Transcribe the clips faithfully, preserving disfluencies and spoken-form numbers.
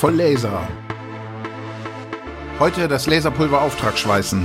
voll Laser. Heute das Laserpulver Auftragsschweißen.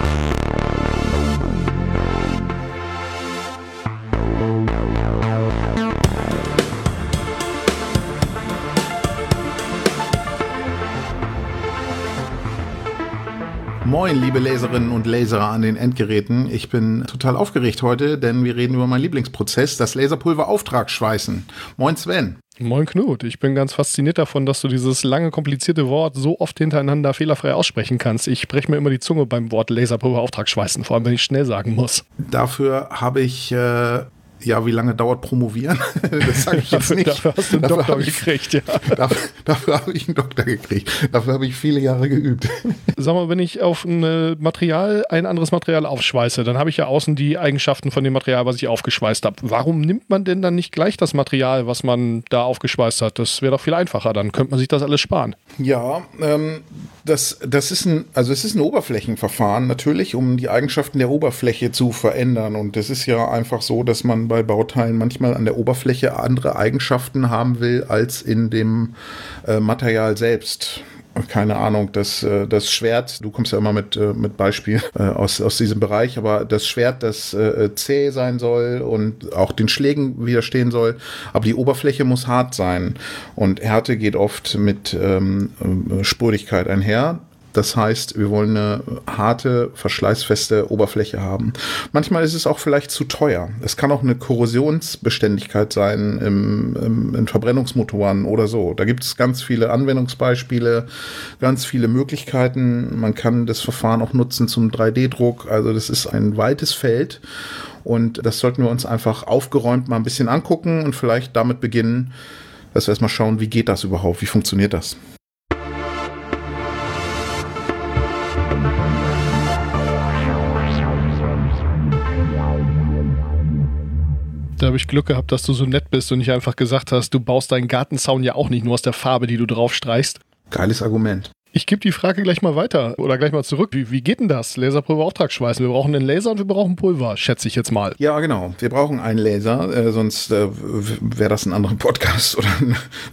Moin, liebe Laserinnen und Laser an den Endgeräten. Ich bin total aufgeregt heute, denn wir reden über meinen Lieblingsprozess, das Laserpulver Auftragsschweißen. Moin Sven. Moin Knut, ich bin ganz fasziniert davon, dass du dieses lange, komplizierte Wort so oft hintereinander fehlerfrei aussprechen kannst. Ich breche mir immer die Zunge beim Wort Laserpulver Auftragsschweißen, vor allem wenn ich schnell sagen muss. Dafür habe ich... Äh Ja, wie lange dauert Promovieren? Das sage ich jetzt nicht. Dafür hast du einen dafür Doktor ich, gekriegt, ja. Dafür, dafür habe ich einen Doktor gekriegt. Dafür habe ich viele Jahre geübt. Sag mal, wenn ich auf ein Material ein anderes Material aufschweiße, dann habe ich ja außen die Eigenschaften von dem Material, was ich aufgeschweißt habe. Warum nimmt man denn dann nicht gleich das Material, was man da aufgeschweißt hat? Das wäre doch viel einfacher. Dann könnte man sich das alles sparen. Ja, ähm, das, das ist ein, also es ist ein Oberflächenverfahren natürlich, um die Eigenschaften der Oberfläche zu verändern. Und es ist ja einfach so, dass man bei Bauteilen manchmal an der Oberfläche andere Eigenschaften haben will als in dem äh, Material selbst. Keine Ahnung, das, äh, das Schwert, du kommst ja immer mit, äh, mit Beispiel äh, aus, aus diesem Bereich, aber das Schwert, das äh, zäh sein soll und auch den Schlägen widerstehen soll, aber die Oberfläche muss hart sein. Und Härte geht oft mit ähm, Spurigkeit einher. Das heißt, wir wollen eine harte, verschleißfeste Oberfläche haben. Manchmal ist es auch vielleicht zu teuer. Es kann auch eine Korrosionsbeständigkeit sein im, im, in Verbrennungsmotoren oder so. Da gibt es ganz viele Anwendungsbeispiele, ganz viele Möglichkeiten. Man kann das Verfahren auch nutzen zum drei D Druck. Also das ist ein weites Feld. Und das sollten wir uns einfach aufgeräumt mal ein bisschen angucken und vielleicht damit beginnen, dass wir erstmal schauen, wie geht das überhaupt? Wie funktioniert das? Da habe ich Glück gehabt, dass du so nett bist und nicht einfach gesagt hast, du baust deinen Gartenzaun ja auch nicht nur aus der Farbe, die du drauf streichst. Geiles Argument. Ich gebe die Frage gleich mal weiter oder gleich mal zurück. Wie, wie geht denn das? Laserpulver Auftragsschweißen. Wir brauchen einen Laser und wir brauchen Pulver, schätze ich jetzt mal. Ja, genau. Wir brauchen einen Laser, äh, sonst äh, wäre das ein anderer Podcast oder ein,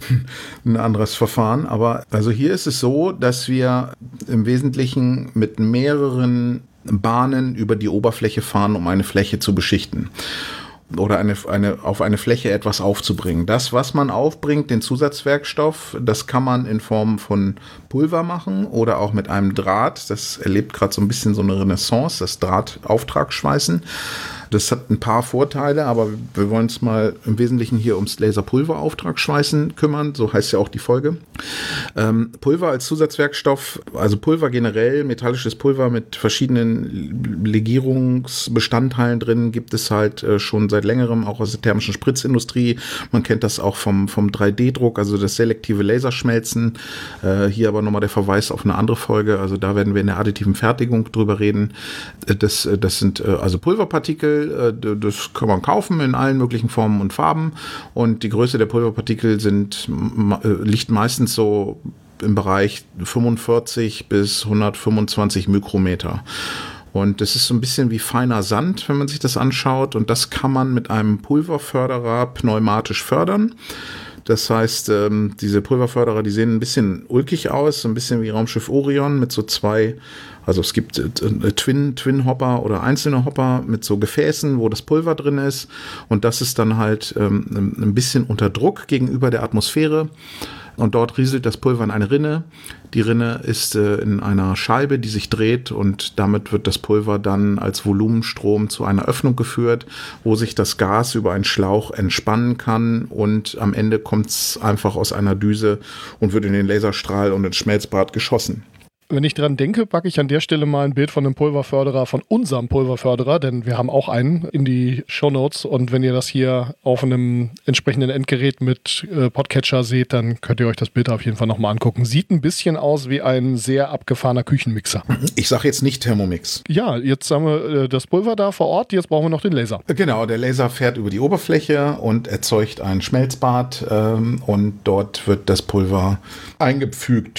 ein anderes Verfahren. Aber also hier ist es so, dass wir im Wesentlichen mit mehreren Bahnen über die Oberfläche fahren, um eine Fläche zu beschichten. Oder eine, eine, auf eine Fläche etwas aufzubringen. Das, was man aufbringt, den Zusatzwerkstoff, das kann man in Form von Pulver machen oder auch mit einem Draht. Das erlebt gerade so ein bisschen so eine Renaissance, das Draht-Auftragsschweißen. Das hat ein paar Vorteile, aber wir wollen uns mal im Wesentlichen hier ums Laserpulver-Auftragsschweißen kümmern. So heißt ja auch die Folge. Ähm, Pulver als Zusatzwerkstoff, also Pulver generell, metallisches Pulver mit verschiedenen Legierungsbestandteilen drin, gibt es halt äh, schon seit längerem, auch aus der thermischen Spritzindustrie. Man kennt das auch vom, vom drei D Druck, also das selektive Laserschmelzen. Äh, hier aber nochmal der Verweis auf eine andere Folge. Also da werden wir in der additiven Fertigung drüber reden. Äh, das, das sind äh, also Pulverpartikel. Das kann man kaufen in allen möglichen Formen und Farben. Und die Größe der Pulverpartikel sind, liegt meistens so im Bereich fünfundvierzig bis hundertfünfundzwanzig Mikrometer. Und das ist so ein bisschen wie feiner Sand, wenn man sich das anschaut. Und das kann man mit einem Pulverförderer pneumatisch fördern. Das heißt, ähm, diese Pulverförderer, die sehen ein bisschen ulkig aus, so ein bisschen wie Raumschiff Orion mit so zwei, also es gibt äh, Twin, Twin-Hopper oder einzelne Hopper mit so Gefäßen, wo das Pulver drin ist. Und das ist dann halt ähm, ein bisschen unter Druck gegenüber der Atmosphäre. Und dort rieselt das Pulver in eine Rinne. Die Rinne ist äh, in einer Scheibe, die sich dreht, und damit wird das Pulver dann als Volumenstrom zu einer Öffnung geführt, wo sich das Gas über einen Schlauch entspannen kann, und am Ende kommt es einfach aus einer Düse und wird in den Laserstrahl und ins Schmelzbad geschossen. Wenn ich dran denke, packe ich an der Stelle mal ein Bild von einem Pulverförderer, von unserem Pulverförderer, denn wir haben auch einen, in die Shownotes. Und wenn ihr das hier auf einem entsprechenden Endgerät mit äh, Podcatcher seht, dann könnt ihr euch das Bild auf jeden Fall nochmal angucken. Sieht ein bisschen aus wie ein sehr abgefahrener Küchenmixer. Ich sage jetzt nicht Thermomix. Ja, jetzt haben wir äh, das Pulver da vor Ort, jetzt brauchen wir noch den Laser. Genau, der Laser fährt über die Oberfläche und erzeugt ein Schmelzbad, ähm, und dort wird das Pulver eingepfügt.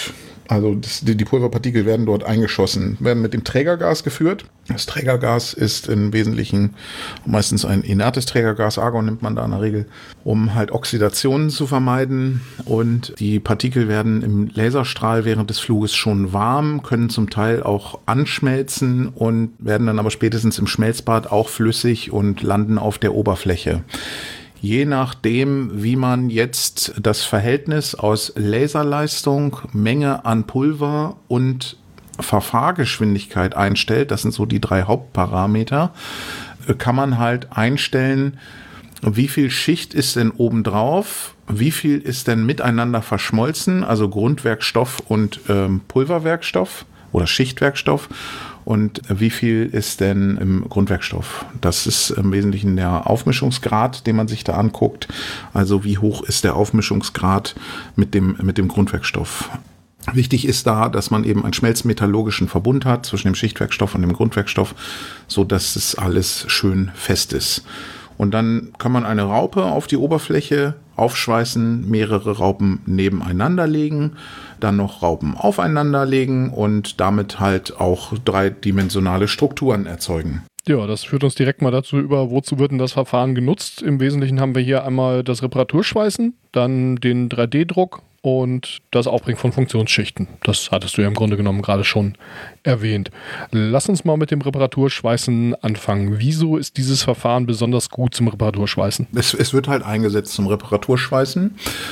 Also das, die, die Pulverpartikel werden dort eingeschossen, werden mit dem Trägergas geführt. Das Trägergas ist im Wesentlichen meistens ein inertes Trägergas, Argon nimmt man da in der Regel, um halt Oxidationen zu vermeiden. Und die Partikel werden im Laserstrahl während des Fluges schon warm, können zum Teil auch anschmelzen und werden dann aber spätestens im Schmelzbad auch flüssig und landen auf der Oberfläche. Je nachdem, wie man jetzt das Verhältnis aus Laserleistung, Menge an Pulver und Verfahrgeschwindigkeit einstellt, das sind so die drei Hauptparameter, kann man halt einstellen, wie viel Schicht ist denn obendrauf, wie viel ist denn miteinander verschmolzen, also Grundwerkstoff und ähm, Pulverwerkstoff oder Schichtwerkstoff. Und wie viel ist denn im Grundwerkstoff? Das ist im Wesentlichen der Aufmischungsgrad, den man sich da anguckt. Also wie hoch ist der Aufmischungsgrad mit dem, mit dem Grundwerkstoff? Wichtig ist da, dass man eben einen schmelzmetallurgischen Verbund hat zwischen dem Schichtwerkstoff und dem Grundwerkstoff, so dass es alles schön fest ist. Und dann kann man eine Raupe auf die Oberfläche aufschweißen, mehrere Raupen nebeneinander legen, dann noch Raupen aufeinander legen und damit halt auch dreidimensionale Strukturen erzeugen. Ja, das führt uns direkt mal dazu über, wozu wird denn das Verfahren genutzt? Im Wesentlichen haben wir hier einmal das Reparaturschweißen, dann den drei D Druck und das Aufbringen von Funktionsschichten. Das hattest du ja im Grunde genommen gerade schon erwähnt. Lass uns mal mit dem Reparaturschweißen anfangen. Wieso ist dieses Verfahren besonders gut zum Reparaturschweißen? Es, es wird halt eingesetzt zum Reparaturschweißen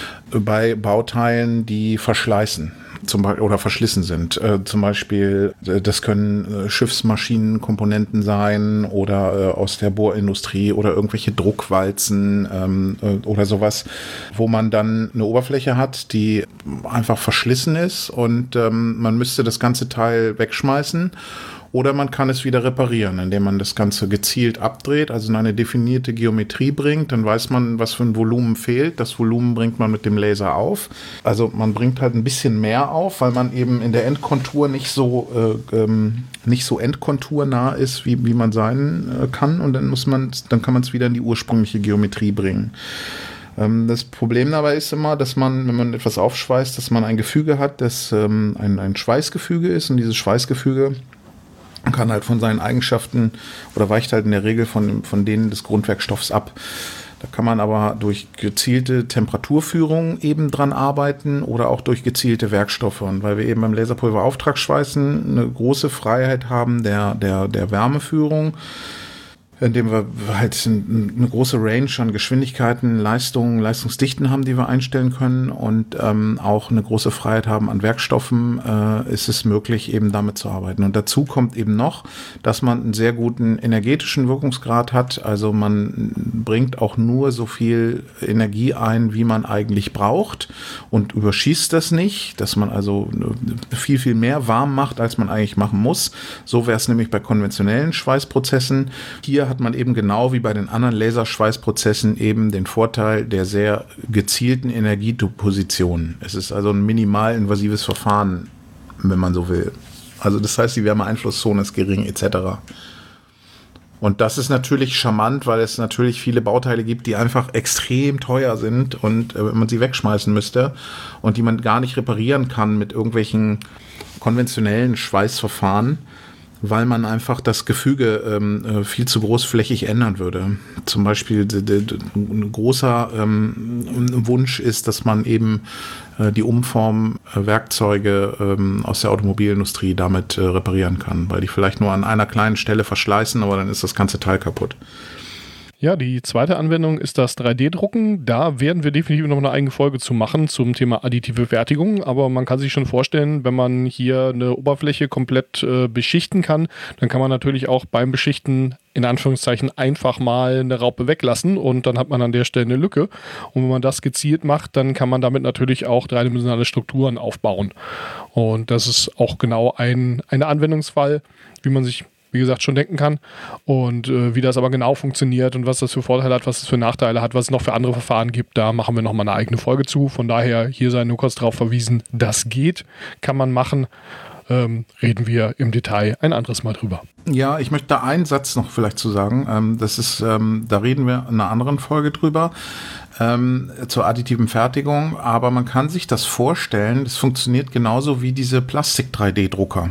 bei Bauteilen, die verschleißen. Zum Beispiel, oder verschlissen sind. Äh, zum Beispiel, äh, das können äh, Schiffsmaschinenkomponenten sein oder äh, aus der Bohrindustrie oder irgendwelche Druckwalzen ähm, äh, oder sowas, wo man dann eine Oberfläche hat, die einfach verschlissen ist und ähm, man müsste das ganze Teil wegschmeißen. Oder man kann es wieder reparieren, indem man das Ganze gezielt abdreht, also in eine definierte Geometrie bringt. Dann weiß man, was für ein Volumen fehlt. Das Volumen bringt man mit dem Laser auf. Also man bringt halt ein bisschen mehr auf, weil man eben in der Endkontur nicht so, äh, ähm, nicht so endkonturnah ist, wie, wie man sein äh, kann. Und dann muss man, dann kann man es wieder in die ursprüngliche Geometrie bringen. Ähm, das Problem dabei ist immer, dass man, wenn man etwas aufschweißt, dass man ein Gefüge hat, das ähm, ein, ein Schweißgefüge ist. Und dieses Schweißgefüge kann halt von seinen Eigenschaften oder weicht halt in der Regel von, von denen des Grundwerkstoffs ab. Da kann man aber durch gezielte Temperaturführung eben dran arbeiten oder auch durch gezielte Werkstoffe. Und weil wir eben beim Laserpulverauftragsschweißen eine große Freiheit haben der, der, der Wärmeführung, indem wir halt eine große Range an Geschwindigkeiten, Leistungen, Leistungsdichten haben, die wir einstellen können und ähm, auch eine große Freiheit haben an Werkstoffen, äh, ist es möglich, eben damit zu arbeiten. Und dazu kommt eben noch, dass man einen sehr guten energetischen Wirkungsgrad hat. Also man bringt auch nur so viel Energie ein, wie man eigentlich braucht und überschießt das nicht, dass man also viel, viel mehr warm macht, als man eigentlich machen muss. So wäre es nämlich bei konventionellen Schweißprozessen. Hier hat man eben genau wie bei den anderen Laserschweißprozessen eben den Vorteil der sehr gezielten Energieposition. Es ist also ein minimalinvasives Verfahren, wenn man so will. Also das heißt, die Wärmeeinflusszone ist gering et cetera. Und das ist natürlich charmant, weil es natürlich viele Bauteile gibt, die einfach extrem teuer sind und äh, wenn man sie wegschmeißen müsste und die man gar nicht reparieren kann mit irgendwelchen konventionellen Schweißverfahren, weil man einfach das Gefüge ähm, viel zu großflächig ändern würde. Zum Beispiel d- d- d- ein großer ähm, Wunsch ist, dass man eben äh, die Umformwerkzeuge ähm, aus der Automobilindustrie damit äh, reparieren kann, weil die vielleicht nur an einer kleinen Stelle verschleißen, aber dann ist das ganze Teil kaputt. Ja, die zweite Anwendung ist das drei D Drucken. Da werden wir definitiv noch eine eigene Folge zu machen zum Thema additive Fertigung. Aber man kann sich schon vorstellen, wenn man hier eine Oberfläche komplett äh, beschichten kann, dann kann man natürlich auch beim Beschichten in Anführungszeichen einfach mal eine Raupe weglassen und dann hat man an der Stelle eine Lücke. Und wenn man das gezielt macht, dann kann man damit natürlich auch dreidimensionale Strukturen aufbauen. Und das ist auch genau ein, ein Anwendungsfall, wie man sich wie gesagt, schon denken kann und äh, wie das aber genau funktioniert und was das für Vorteile hat, was das für Nachteile hat, was es noch für andere Verfahren gibt, da machen wir nochmal eine eigene Folge zu. Von daher, hier sei nur kurz darauf verwiesen, das geht, kann man machen. ähm, reden wir im Detail ein anderes Mal drüber. Ja, ich möchte da einen Satz noch vielleicht zu sagen. Ähm, das ist, ähm, da reden wir in einer anderen Folge drüber, ähm, zur additiven Fertigung. Aber man kann sich das vorstellen, das funktioniert genauso wie diese Plastik-drei D Drucker.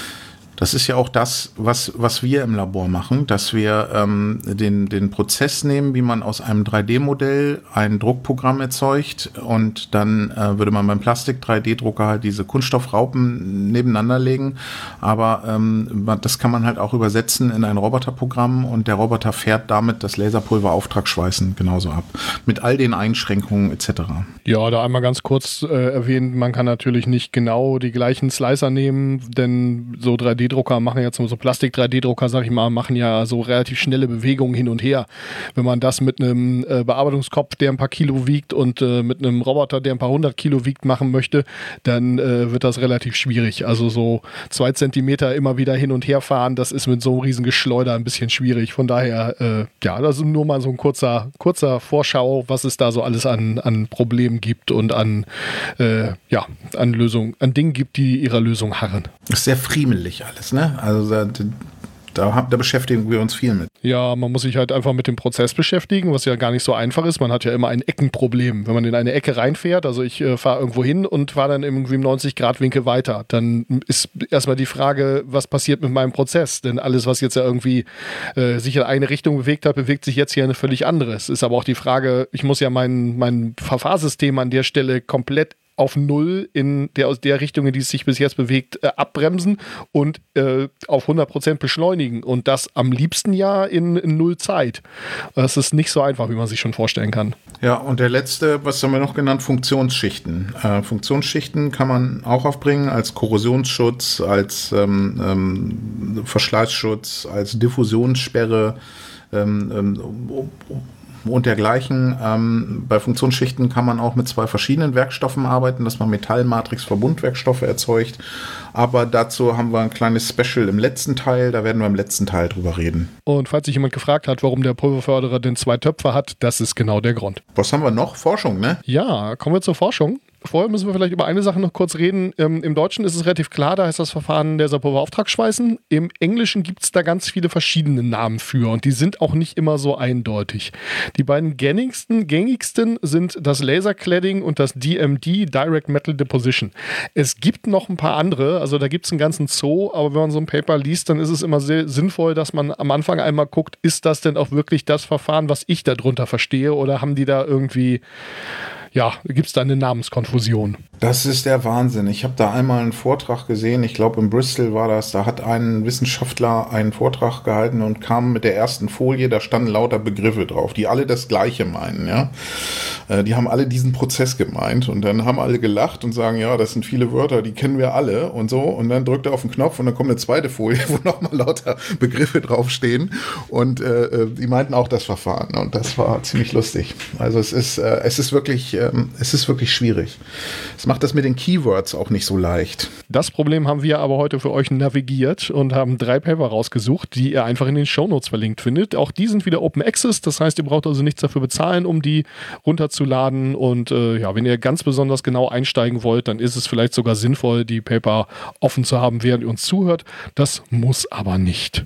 Das ist ja auch das, was, was wir im Labor machen, dass wir ähm, den, den Prozess nehmen, wie man aus einem drei D Modell ein Druckprogramm erzeugt, und dann äh, würde man beim Plastik-drei D Drucker halt diese Kunststoffraupen nebeneinander legen, aber ähm, das kann man halt auch übersetzen in ein Roboterprogramm, und der Roboter fährt damit das Laserpulver-Auftragsschweißen genauso ab, mit all den Einschränkungen et cetera. Ja, da einmal ganz kurz äh, erwähnt, man kann natürlich nicht genau die gleichen Slicer nehmen, denn so drei D Drucker machen jetzt so Plastik-drei D Drucker, sag ich mal, machen ja so relativ schnelle Bewegungen hin und her. Wenn man das mit einem äh, Bearbeitungskopf, der ein paar Kilo wiegt, und äh, mit einem Roboter, der ein paar hundert Kilo wiegt, machen möchte, dann äh, wird das relativ schwierig. Also so zwei Zentimeter immer wieder hin und her fahren, das ist mit so einem riesen Geschleuder ein bisschen schwierig. Von daher, äh, ja, das ist nur mal so ein kurzer, kurzer Vorschau, was es da so alles an, an Problemen gibt und an, äh, ja, an Lösungen, an Dingen gibt, die ihrer Lösung harren. Das ist sehr friemelig alles. Ne? Also da, da, da beschäftigen wir uns viel mit. Ja, man muss sich halt einfach mit dem Prozess beschäftigen, was ja gar nicht so einfach ist. Man hat ja immer ein Eckenproblem. Wenn man in eine Ecke reinfährt, also ich äh, fahre irgendwo hin und fahre dann irgendwie im neunzig Grad Winkel weiter, dann ist erstmal die Frage, was passiert mit meinem Prozess? Denn alles, was jetzt ja irgendwie äh, sich in eine Richtung bewegt hat, bewegt sich jetzt hier in eine völlig andere. Es ist aber auch die Frage, ich muss ja mein, mein Verfahrsystem an der Stelle komplett auf Null in der, aus der Richtung, in die es sich bis jetzt bewegt, äh, abbremsen und äh, auf hundert Prozent beschleunigen. Und das am liebsten ja in, in Null Zeit. Das ist nicht so einfach, wie man sich schon vorstellen kann. Ja, und der letzte, was haben wir noch genannt? Funktionsschichten. Äh, Funktionsschichten kann man auch aufbringen als Korrosionsschutz, als ähm, ähm, Verschleißschutz, als Diffusionssperre, ähm, ähm, und dergleichen. Ähm, bei Funktionsschichten kann man auch mit zwei verschiedenen Werkstoffen arbeiten, dass man Metallmatrix-Verbundwerkstoffe erzeugt. Aber dazu haben wir ein kleines Special im letzten Teil. Da werden wir im letzten Teil drüber reden. Und falls sich jemand gefragt hat, warum der Pulverförderer denn zwei Töpfe hat, das ist genau der Grund. Was haben wir noch? Forschung, ne? Ja, kommen wir zur Forschung. Vorher müssen wir vielleicht über eine Sache noch kurz reden. Ähm, Im Deutschen ist es relativ klar, da heißt das Verfahren Laserpulverauftragsschweißen. Im Englischen gibt es da ganz viele verschiedene Namen für, und die sind auch nicht immer so eindeutig. Die beiden gängigsten, gängigsten sind das Lasercladding und das D M D, Direct Metal Deposition. Es gibt noch ein paar andere, also da gibt es einen ganzen Zoo, aber wenn man so ein Paper liest, dann ist es immer sehr sinnvoll, dass man am Anfang einmal guckt, ist das denn auch wirklich das Verfahren, was ich darunter verstehe, oder haben die da irgendwie... Ja, gibt es da eine Namenskonfusion? Das ist der Wahnsinn. Ich habe da einmal einen Vortrag gesehen, ich glaube in Bristol war das, da hat ein Wissenschaftler einen Vortrag gehalten und kam mit der ersten Folie, da standen lauter Begriffe drauf, die alle das Gleiche meinen, ja. Äh, die haben alle diesen Prozess gemeint, und dann haben alle gelacht und sagen, ja, das sind viele Wörter, die kennen wir alle und so, und dann drückt er auf den Knopf und dann kommt eine zweite Folie, wo nochmal lauter Begriffe draufstehen, und äh, die meinten auch das Verfahren, und das war ziemlich lustig. Also es ist, äh, es ist wirklich Es ist wirklich schwierig. Es macht das mit den Keywords auch nicht so leicht. Das Problem haben wir aber heute für euch navigiert und haben drei Paper rausgesucht, die ihr einfach in den Shownotes verlinkt findet. Auch die sind wieder Open Access, das heißt, ihr braucht also nichts dafür bezahlen, um die runterzuladen. Und äh, ja, wenn ihr ganz besonders genau einsteigen wollt, dann ist es vielleicht sogar sinnvoll, die Paper offen zu haben, während ihr uns zuhört. Das muss aber nicht.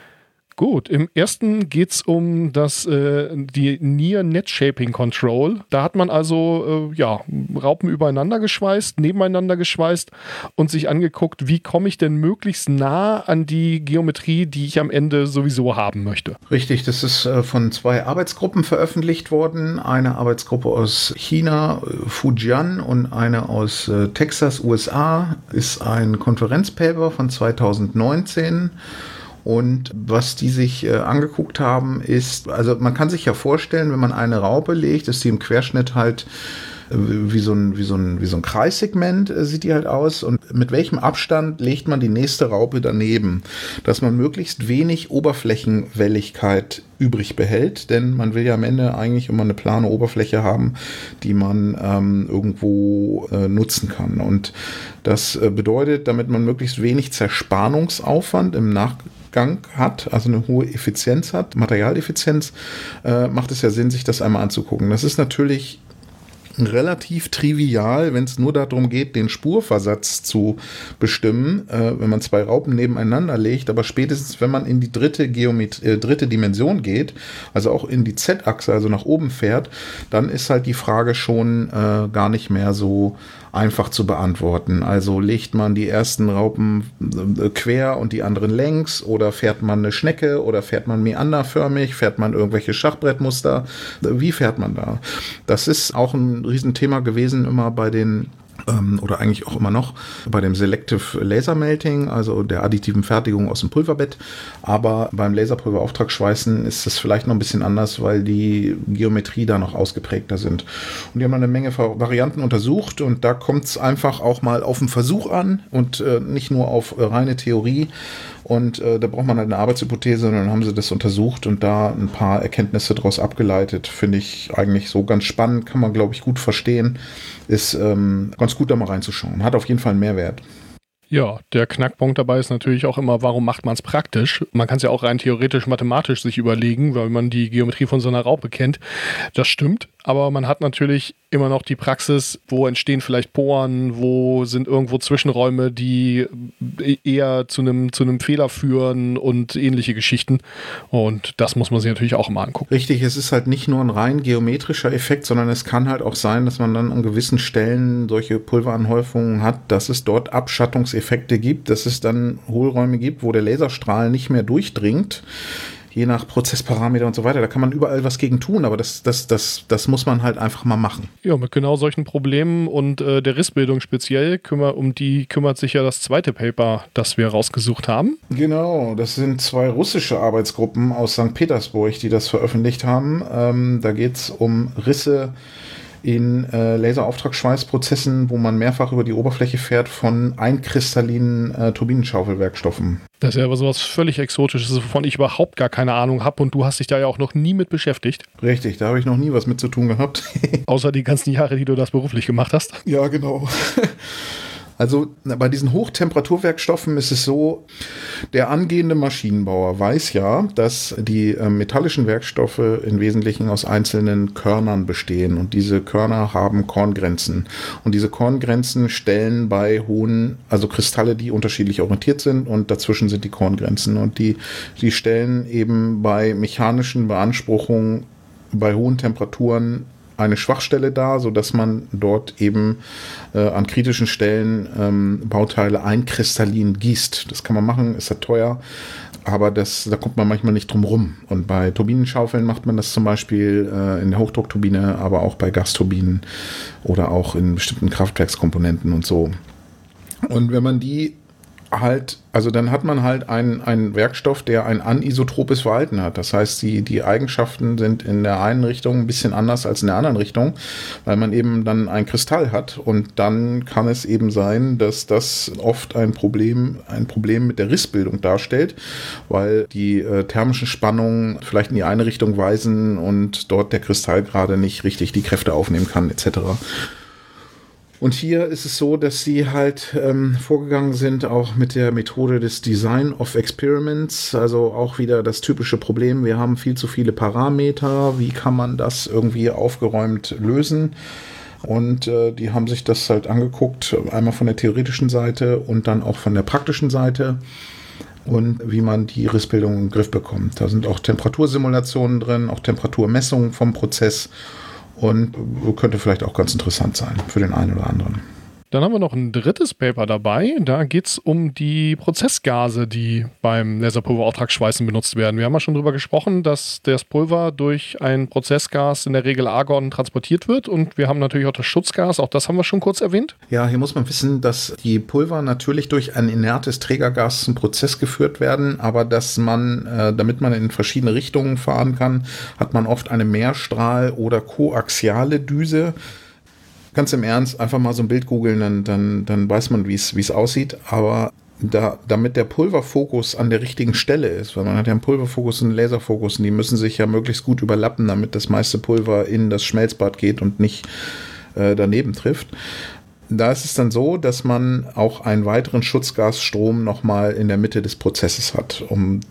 Gut, im ersten geht es um das, äh, die Near Net Shaping Control. Da hat man also äh, ja, Raupen übereinander geschweißt, nebeneinander geschweißt und sich angeguckt, wie komme ich denn möglichst nah an die Geometrie, die ich am Ende sowieso haben möchte. Richtig, das ist äh, von zwei Arbeitsgruppen veröffentlicht worden. Eine Arbeitsgruppe aus China, äh, Fujian, und eine aus äh, Texas, U S A. Ist ein Konferenzpaper von zweitausendneunzehn. Und was die sich äh, angeguckt haben, ist, also man kann sich ja vorstellen, wenn man eine Raupe legt, ist die im Querschnitt halt äh, wie so ein, wie so ein, wie so ein Kreissegment äh, sieht die halt aus. Und mit welchem Abstand legt man die nächste Raupe daneben, dass man möglichst wenig Oberflächenwelligkeit übrig behält, denn man will ja am Ende eigentlich immer eine plane Oberfläche haben, die man ähm, irgendwo äh, nutzen kann. Und das äh, bedeutet, damit man möglichst wenig Zerspannungsaufwand im Nachgang hat, also eine hohe Effizienz hat, Materialeffizienz, äh, macht es ja Sinn, sich das einmal anzugucken. Das ist natürlich relativ trivial, wenn es nur darum geht, den Spurversatz zu bestimmen, äh, wenn man zwei Raupen nebeneinander legt, aber spätestens, wenn man in die dritte Geometrie, äh, dritte Dimension geht, also auch in die Z-Achse, also nach oben fährt, dann ist halt die Frage schon äh, gar nicht mehr so einfach zu beantworten. Also legt man die ersten Raupen äh, quer und die anderen längs, oder fährt man eine Schnecke, oder fährt man meanderförmig, fährt man irgendwelche Schachbrettmuster, wie fährt man da? Das ist auch ein Riesenthema gewesen immer bei den ähm, oder eigentlich auch immer noch bei dem Selective Laser Melting, also der additiven Fertigung aus dem Pulverbett. Aber beim Laserpulverauftragsschweißen ist es vielleicht noch ein bisschen anders, weil die Geometrie da noch ausgeprägter sind. Und die haben eine Menge Varianten untersucht, und da kommt es einfach auch mal auf den Versuch an und äh, nicht nur auf äh, reine Theorie. Und äh, da braucht man halt eine Arbeitshypothese, und dann haben sie das untersucht und da ein paar Erkenntnisse daraus abgeleitet. Finde ich eigentlich so ganz spannend, kann man, glaube ich, gut verstehen. Ist ähm, ganz gut, da mal reinzuschauen. Hat auf jeden Fall einen Mehrwert. Ja, der Knackpunkt dabei ist natürlich auch immer, warum macht man es praktisch? Man kann es ja auch rein theoretisch mathematisch sich überlegen, weil man die Geometrie von so einer Raupe kennt. Das stimmt, aber man hat natürlich immer noch die Praxis, wo entstehen vielleicht Poren, wo sind irgendwo Zwischenräume, die eher zu einem zu einem Fehler führen und ähnliche Geschichten. Und das muss man sich natürlich auch immer angucken. Richtig, es ist halt nicht nur ein rein geometrischer Effekt, sondern es kann halt auch sein, dass man dann an gewissen Stellen solche Pulveranhäufungen hat, dass es dort Abschattungseffekte gibt, dass es dann Hohlräume gibt, wo der Laserstrahl nicht mehr durchdringt. Je nach Prozessparameter und so weiter, da kann man überall was gegen tun, aber das, das, das, das muss man halt einfach mal machen. Ja, mit genau solchen Problemen und äh, der Rissbildung speziell, kümmer, um die kümmert sich ja das zweite Paper, das wir rausgesucht haben. Genau, das sind zwei russische Arbeitsgruppen aus Sankt Petersburg, die das veröffentlicht haben. Ähm, da geht es um Risse in äh, Laserauftragsschweißprozessen, wo man mehrfach über die Oberfläche fährt von einkristallinen äh, Turbinenschaufelwerkstoffen. Das ist ja aber sowas völlig Exotisches, wovon ich überhaupt gar keine Ahnung habe, und du hast dich da ja auch noch nie mit beschäftigt. Richtig, da habe ich noch nie was mit zu tun gehabt. Außer die ganzen Jahre, die du das beruflich gemacht hast. Ja, genau. Also bei diesen Hochtemperaturwerkstoffen ist es so, der angehende Maschinenbauer weiß ja, dass die äh, metallischen Werkstoffe im Wesentlichen aus einzelnen Körnern bestehen, und diese Körner haben Korngrenzen, und diese Korngrenzen stellen bei hohen, also Kristalle, die unterschiedlich orientiert sind, und dazwischen sind die Korngrenzen, und die, die stellen eben bei mechanischen Beanspruchungen bei hohen Temperaturen eine Schwachstelle dar, sodass man dort eben äh, an kritischen Stellen ähm, Bauteile einkristallin gießt. Das kann man machen, ist ja teuer, aber das, da kommt man manchmal nicht drum rum. Und bei Turbinenschaufeln macht man das zum Beispiel äh, in der Hochdruckturbine, aber auch bei Gasturbinen oder auch in bestimmten Kraftwerkskomponenten und so. Und wenn man die halt, also dann hat man halt einen, einen Werkstoff, der ein anisotropes Verhalten hat. Das heißt, die, die Eigenschaften sind in der einen Richtung ein bisschen anders als in der anderen Richtung, weil man eben dann ein Kristall hat, und dann kann es eben sein, dass das oft ein Problem, ein Problem mit der Rissbildung darstellt, weil die äh, thermischen Spannungen vielleicht in die eine Richtung weisen und dort der Kristall gerade nicht richtig die Kräfte aufnehmen kann, et cetera. Und hier ist es so, dass sie halt ähm, vorgegangen sind, auch mit der Methode des Design of Experiments, also auch wieder das typische Problem, wir haben viel zu viele Parameter, wie kann man das irgendwie aufgeräumt lösen? Und äh, die haben sich das halt angeguckt, einmal von der theoretischen Seite und dann auch von der praktischen Seite, und wie man die Rissbildung in den Griff bekommt. Da sind auch Temperatursimulationen drin, auch Temperaturmessungen vom Prozess. Und könnte vielleicht auch ganz interessant sein für den einen oder anderen. Dann haben wir noch ein drittes Paper dabei. Da geht es um die Prozessgase, die beim Laserpulverauftragsschweißen benutzt werden. Wir haben ja schon darüber gesprochen, dass das Pulver durch ein Prozessgas, in der Regel Argon, transportiert wird. Und wir haben natürlich auch das Schutzgas, auch das haben wir schon kurz erwähnt. Ja, hier muss man wissen, dass die Pulver natürlich durch ein inertes Trägergas zum Prozess geführt werden, aber dass man, äh, damit man in verschiedene Richtungen fahren kann, hat man oft eine Mehrstrahl- oder koaxiale Düse. Ganz im Ernst, einfach mal so ein Bild googeln, dann, dann, dann weiß man, wie es aussieht. Aber da, damit der Pulverfokus an der richtigen Stelle ist, weil man hat ja einen Pulverfokus und einen Laserfokus, und die müssen sich ja möglichst gut überlappen, damit das meiste Pulver in das Schmelzbad geht und nicht äh, daneben trifft. Da ist es dann so, dass man auch einen weiteren Schutzgasstrom nochmal in der Mitte des Prozesses hat, um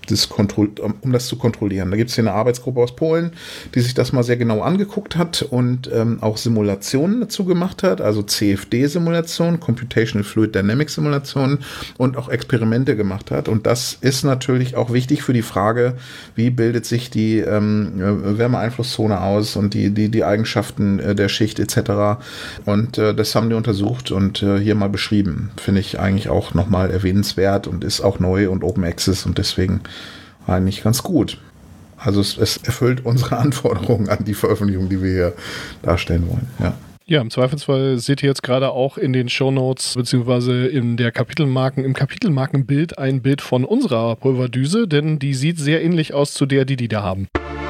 das kontroll- um das zu kontrollieren. Da gibt es hier eine Arbeitsgruppe aus Polen, die sich das mal sehr genau angeguckt hat und ähm, auch Simulationen dazu gemacht hat, also C F D-Simulationen, Computational Fluid Dynamics Simulationen und auch Experimente gemacht hat. Und das ist natürlich auch wichtig für die Frage, wie bildet sich die ähm, Wärmeeinflusszone aus und die, die, die Eigenschaften äh, der Schicht et cetera. Und äh, das haben die untersucht und äh, hier mal beschrieben. Finde ich eigentlich auch nochmal erwähnenswert und ist auch neu und Open Access und deswegen eigentlich ganz gut. Also es, es erfüllt unsere Anforderungen an die Veröffentlichung, die wir hier darstellen wollen. Ja. Ja, im Zweifelsfall seht ihr jetzt gerade auch in den Shownotes beziehungsweise in der Kapitelmarken, im Kapitelmarkenbild ein Bild von unserer Pulverdüse, denn die sieht sehr ähnlich aus zu der, die die da haben.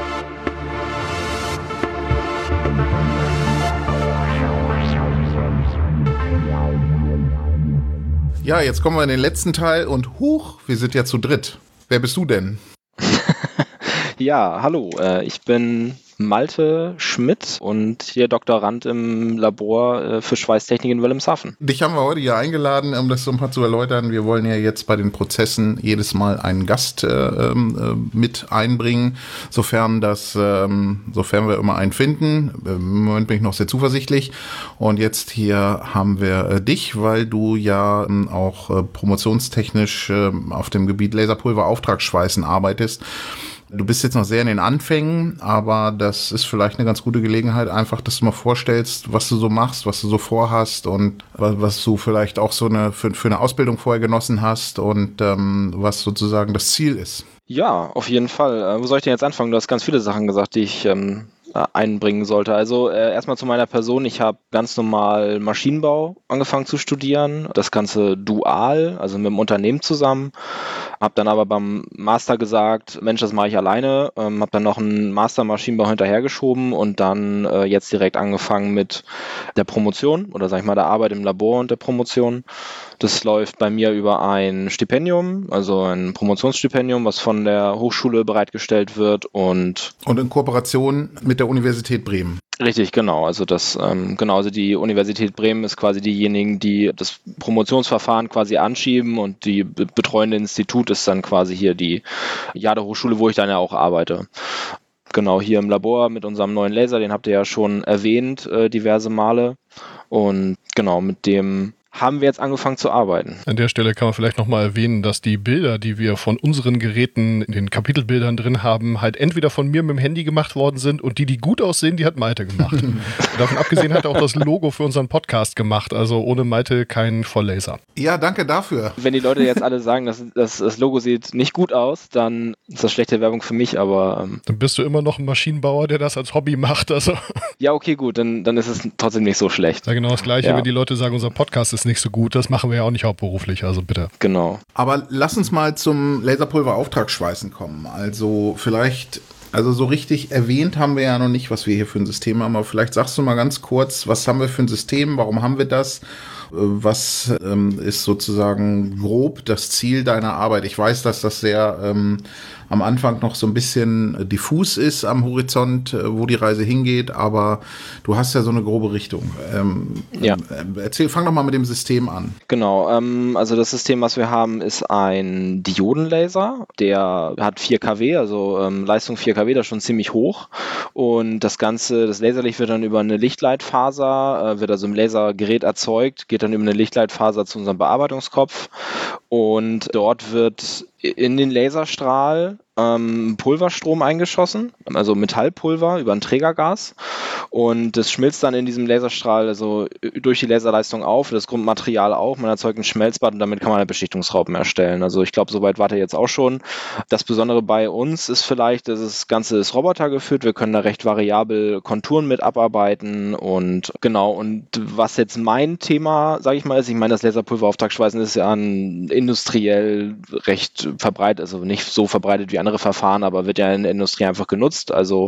Ja, jetzt kommen wir in den letzten Teil und huch, wir sind ja zu dritt. Wer bist du denn? Ja, hallo, äh, ich bin Malte Schmidt und hier Doktorand im Labor äh, für Schweißtechnik in Wilhelmshaven. Dich haben wir heute hier eingeladen, um das so ein paar zu erläutern. Wir wollen ja jetzt bei den Prozessen jedes Mal einen Gast äh, äh, mit einbringen, sofern das, ähm, sofern wir immer einen finden. Im Moment bin ich noch sehr zuversichtlich. Und jetzt hier haben wir äh, dich, weil du ja äh, auch äh, promotionstechnisch äh, auf dem Gebiet Laserpulver-Auftragsschweißen arbeitest. Du bist jetzt noch sehr in den Anfängen, aber das ist vielleicht eine ganz gute Gelegenheit, einfach, dass du mal vorstellst, was du so machst, was du so vorhast und was du vielleicht auch so eine für, für eine Ausbildung vorher genossen hast und ähm, was sozusagen das Ziel ist. Ja, auf jeden Fall. Äh, wo soll ich denn jetzt anfangen? Du hast ganz viele Sachen gesagt, die ich ähm, einbringen sollte. Also äh, erstmal zu meiner Person. Ich habe ganz normal Maschinenbau angefangen zu studieren. Das Ganze dual, also mit dem Unternehmen zusammen. Habe dann aber beim Master gesagt, Mensch, das mache ich alleine. Ähm, habe dann noch einen Master Maschinenbau hinterhergeschoben und dann äh, jetzt direkt angefangen mit der Promotion oder sag ich mal der Arbeit im Labor und der Promotion. Das läuft bei mir über ein Stipendium, also ein Promotionsstipendium, was von der Hochschule bereitgestellt wird und und in Kooperation mit der Universität Bremen. Richtig, genau. Also das, ähm, genau, also die Universität Bremen ist quasi diejenigen, die das Promotionsverfahren quasi anschieben und die be- betreuende Institut ist dann quasi hier die Jade-Hochschule, wo ich dann ja auch arbeite. Genau, hier im Labor mit unserem neuen Laser, den habt ihr ja schon erwähnt, äh, diverse Male. Und genau, mit dem haben wir jetzt angefangen zu arbeiten. An der Stelle kann man vielleicht nochmal erwähnen, dass die Bilder, die wir von unseren Geräten in den Kapitelbildern drin haben, halt entweder von mir mit dem Handy gemacht worden sind und die, die gut aussehen, die hat Malte gemacht. Davon abgesehen hat er auch das Logo für unseren Podcast gemacht, also ohne Malte kein Volllaser. Ja, danke dafür. Wenn die Leute jetzt alle sagen, dass, dass das Logo sieht nicht gut aus, dann ist das schlechte Werbung für mich, aber... Ähm Dann bist du immer noch ein Maschinenbauer, der das als Hobby macht. Also. Ja, okay, gut, dann, dann ist es trotzdem nicht so schlecht. Ja, genau das Gleiche, Ja. wenn die Leute sagen, unser Podcast ist nicht so gut, das machen wir ja auch nicht hauptberuflich, also bitte. Genau. Aber lass uns mal zum Laserpulver-Auftragsschweißen kommen. Also vielleicht, also so richtig erwähnt haben wir ja noch nicht, was wir hier für ein System haben, aber vielleicht sagst du mal ganz kurz, was haben wir für ein System, warum haben wir das? Was ähm, ist sozusagen grob das Ziel deiner Arbeit? Ich weiß, dass das sehr ähm, am Anfang noch so ein bisschen diffus ist am Horizont, äh, wo die Reise hingeht, aber du hast ja so eine grobe Richtung. Ähm, Ja. äh, erzähl, fang doch mal mit dem System an. Genau, ähm, also das System, was wir haben, ist ein Diodenlaser, der hat vier Kilowatt, also ähm, Leistung vier Kilowatt, das ist schon ziemlich hoch und das Ganze, das Laserlicht wird dann über eine Lichtleitfaser, äh, wird also im Lasergerät erzeugt, geht dann über eine Lichtleitfaser zu unserem Bearbeitungskopf und dort wird in den Laserstrahl ähm, Pulverstrom eingeschossen, also Metallpulver über ein Trägergas und das schmilzt dann in diesem Laserstrahl also durch die Laserleistung auf, das Grundmaterial auch, man erzeugt ein Schmelzbad und damit kann man eine Beschichtungsraupen erstellen. Also ich glaube, soweit wart ihr jetzt auch schon. Das Besondere bei uns ist vielleicht, dass das Ganze ist robotergeführt, wir können da recht variabel Konturen mit abarbeiten und genau, und was jetzt mein Thema, sage ich mal, ist, ich meine, das Laserpulverauftragsschweißen ist ja ein industriell recht verbreitet, also nicht so verbreitet wie andere Verfahren, aber wird ja in der Industrie einfach genutzt, also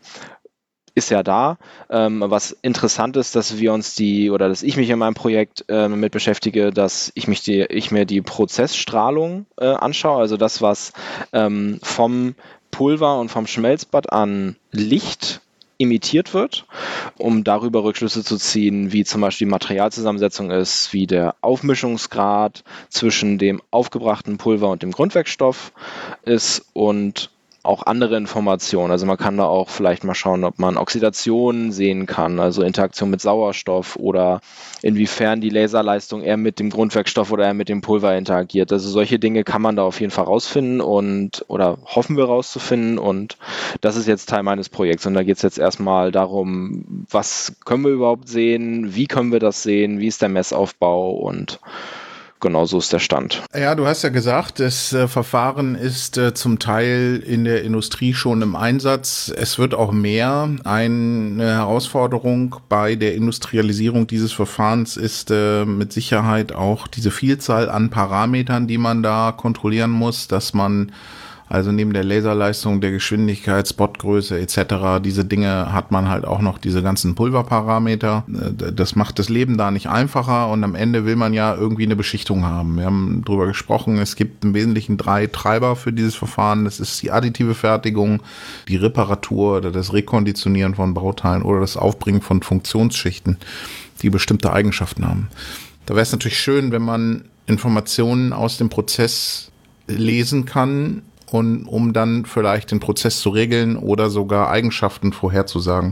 ist ja da. Ähm, was interessant ist, dass wir uns die, oder dass ich mich in meinem Projekt äh, mit beschäftige, dass ich mich die, ich mir die Prozessstrahlung äh, anschaue, also das, was ähm, vom Pulver und vom Schmelzbad an Licht imitiert wird, um darüber Rückschlüsse zu ziehen, wie zum Beispiel die Materialzusammensetzung ist, wie der Aufmischungsgrad zwischen dem aufgebrachten Pulver und dem Grundwerkstoff ist und auch andere Informationen. Also man kann da auch vielleicht mal schauen, ob man Oxidation sehen kann, also Interaktion mit Sauerstoff oder inwiefern die Laserleistung eher mit dem Grundwerkstoff oder eher mit dem Pulver interagiert. Also solche Dinge kann man da auf jeden Fall rausfinden und oder hoffen wir rauszufinden, und das ist jetzt Teil meines Projekts. Und da geht es jetzt erstmal darum, was können wir überhaupt sehen, wie können wir das sehen, wie ist der Messaufbau, und genau so ist der Stand. Ja, du hast ja gesagt, das äh, Verfahren ist äh, zum Teil in der Industrie schon im Einsatz. Es wird auch mehr. Eine Herausforderung bei der Industrialisierung dieses Verfahrens ist äh, mit Sicherheit auch diese Vielzahl an Parametern, die man da kontrollieren muss, dass man also neben der Laserleistung, der Geschwindigkeit, Spotgröße et cetera, diese Dinge hat man halt auch noch diese ganzen Pulverparameter. Das macht das Leben da nicht einfacher, und am Ende will man ja irgendwie eine Beschichtung haben. Wir haben drüber gesprochen, es gibt im Wesentlichen drei Treiber für dieses Verfahren. Das ist die additive Fertigung, die Reparatur oder das Rekonditionieren von Bauteilen oder das Aufbringen von Funktionsschichten, die bestimmte Eigenschaften haben. Da wäre es natürlich schön, wenn man Informationen aus dem Prozess lesen kann, und um dann vielleicht den Prozess zu regeln oder sogar Eigenschaften vorherzusagen.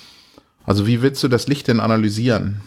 Also wie willst du das Licht denn analysieren?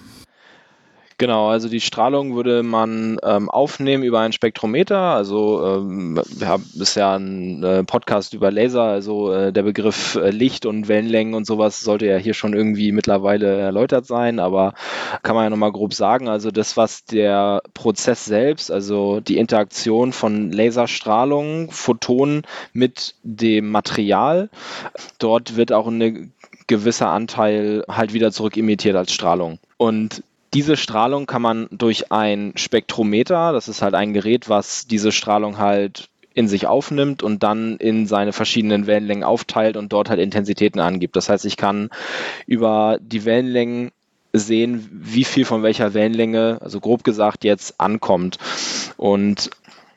Genau, also die Strahlung würde man ähm, aufnehmen über einen Spektrometer. Also ähm, wir haben bisher einen äh, Podcast über Laser, also äh, der Begriff äh, Licht und Wellenlängen und sowas sollte ja hier schon irgendwie mittlerweile erläutert sein, aber kann man ja nochmal grob sagen. Also das, was der Prozess selbst, also die Interaktion von Laserstrahlung, Photonen mit dem Material, dort wird auch ein gewisser Anteil halt wieder zurück emittiert als Strahlung. Und diese Strahlung kann man durch ein Spektrometer, das ist halt ein Gerät, was diese Strahlung halt in sich aufnimmt und dann in seine verschiedenen Wellenlängen aufteilt und dort halt Intensitäten angibt. Das heißt, ich kann über die Wellenlängen sehen, wie viel von welcher Wellenlänge, also grob gesagt, jetzt ankommt. Und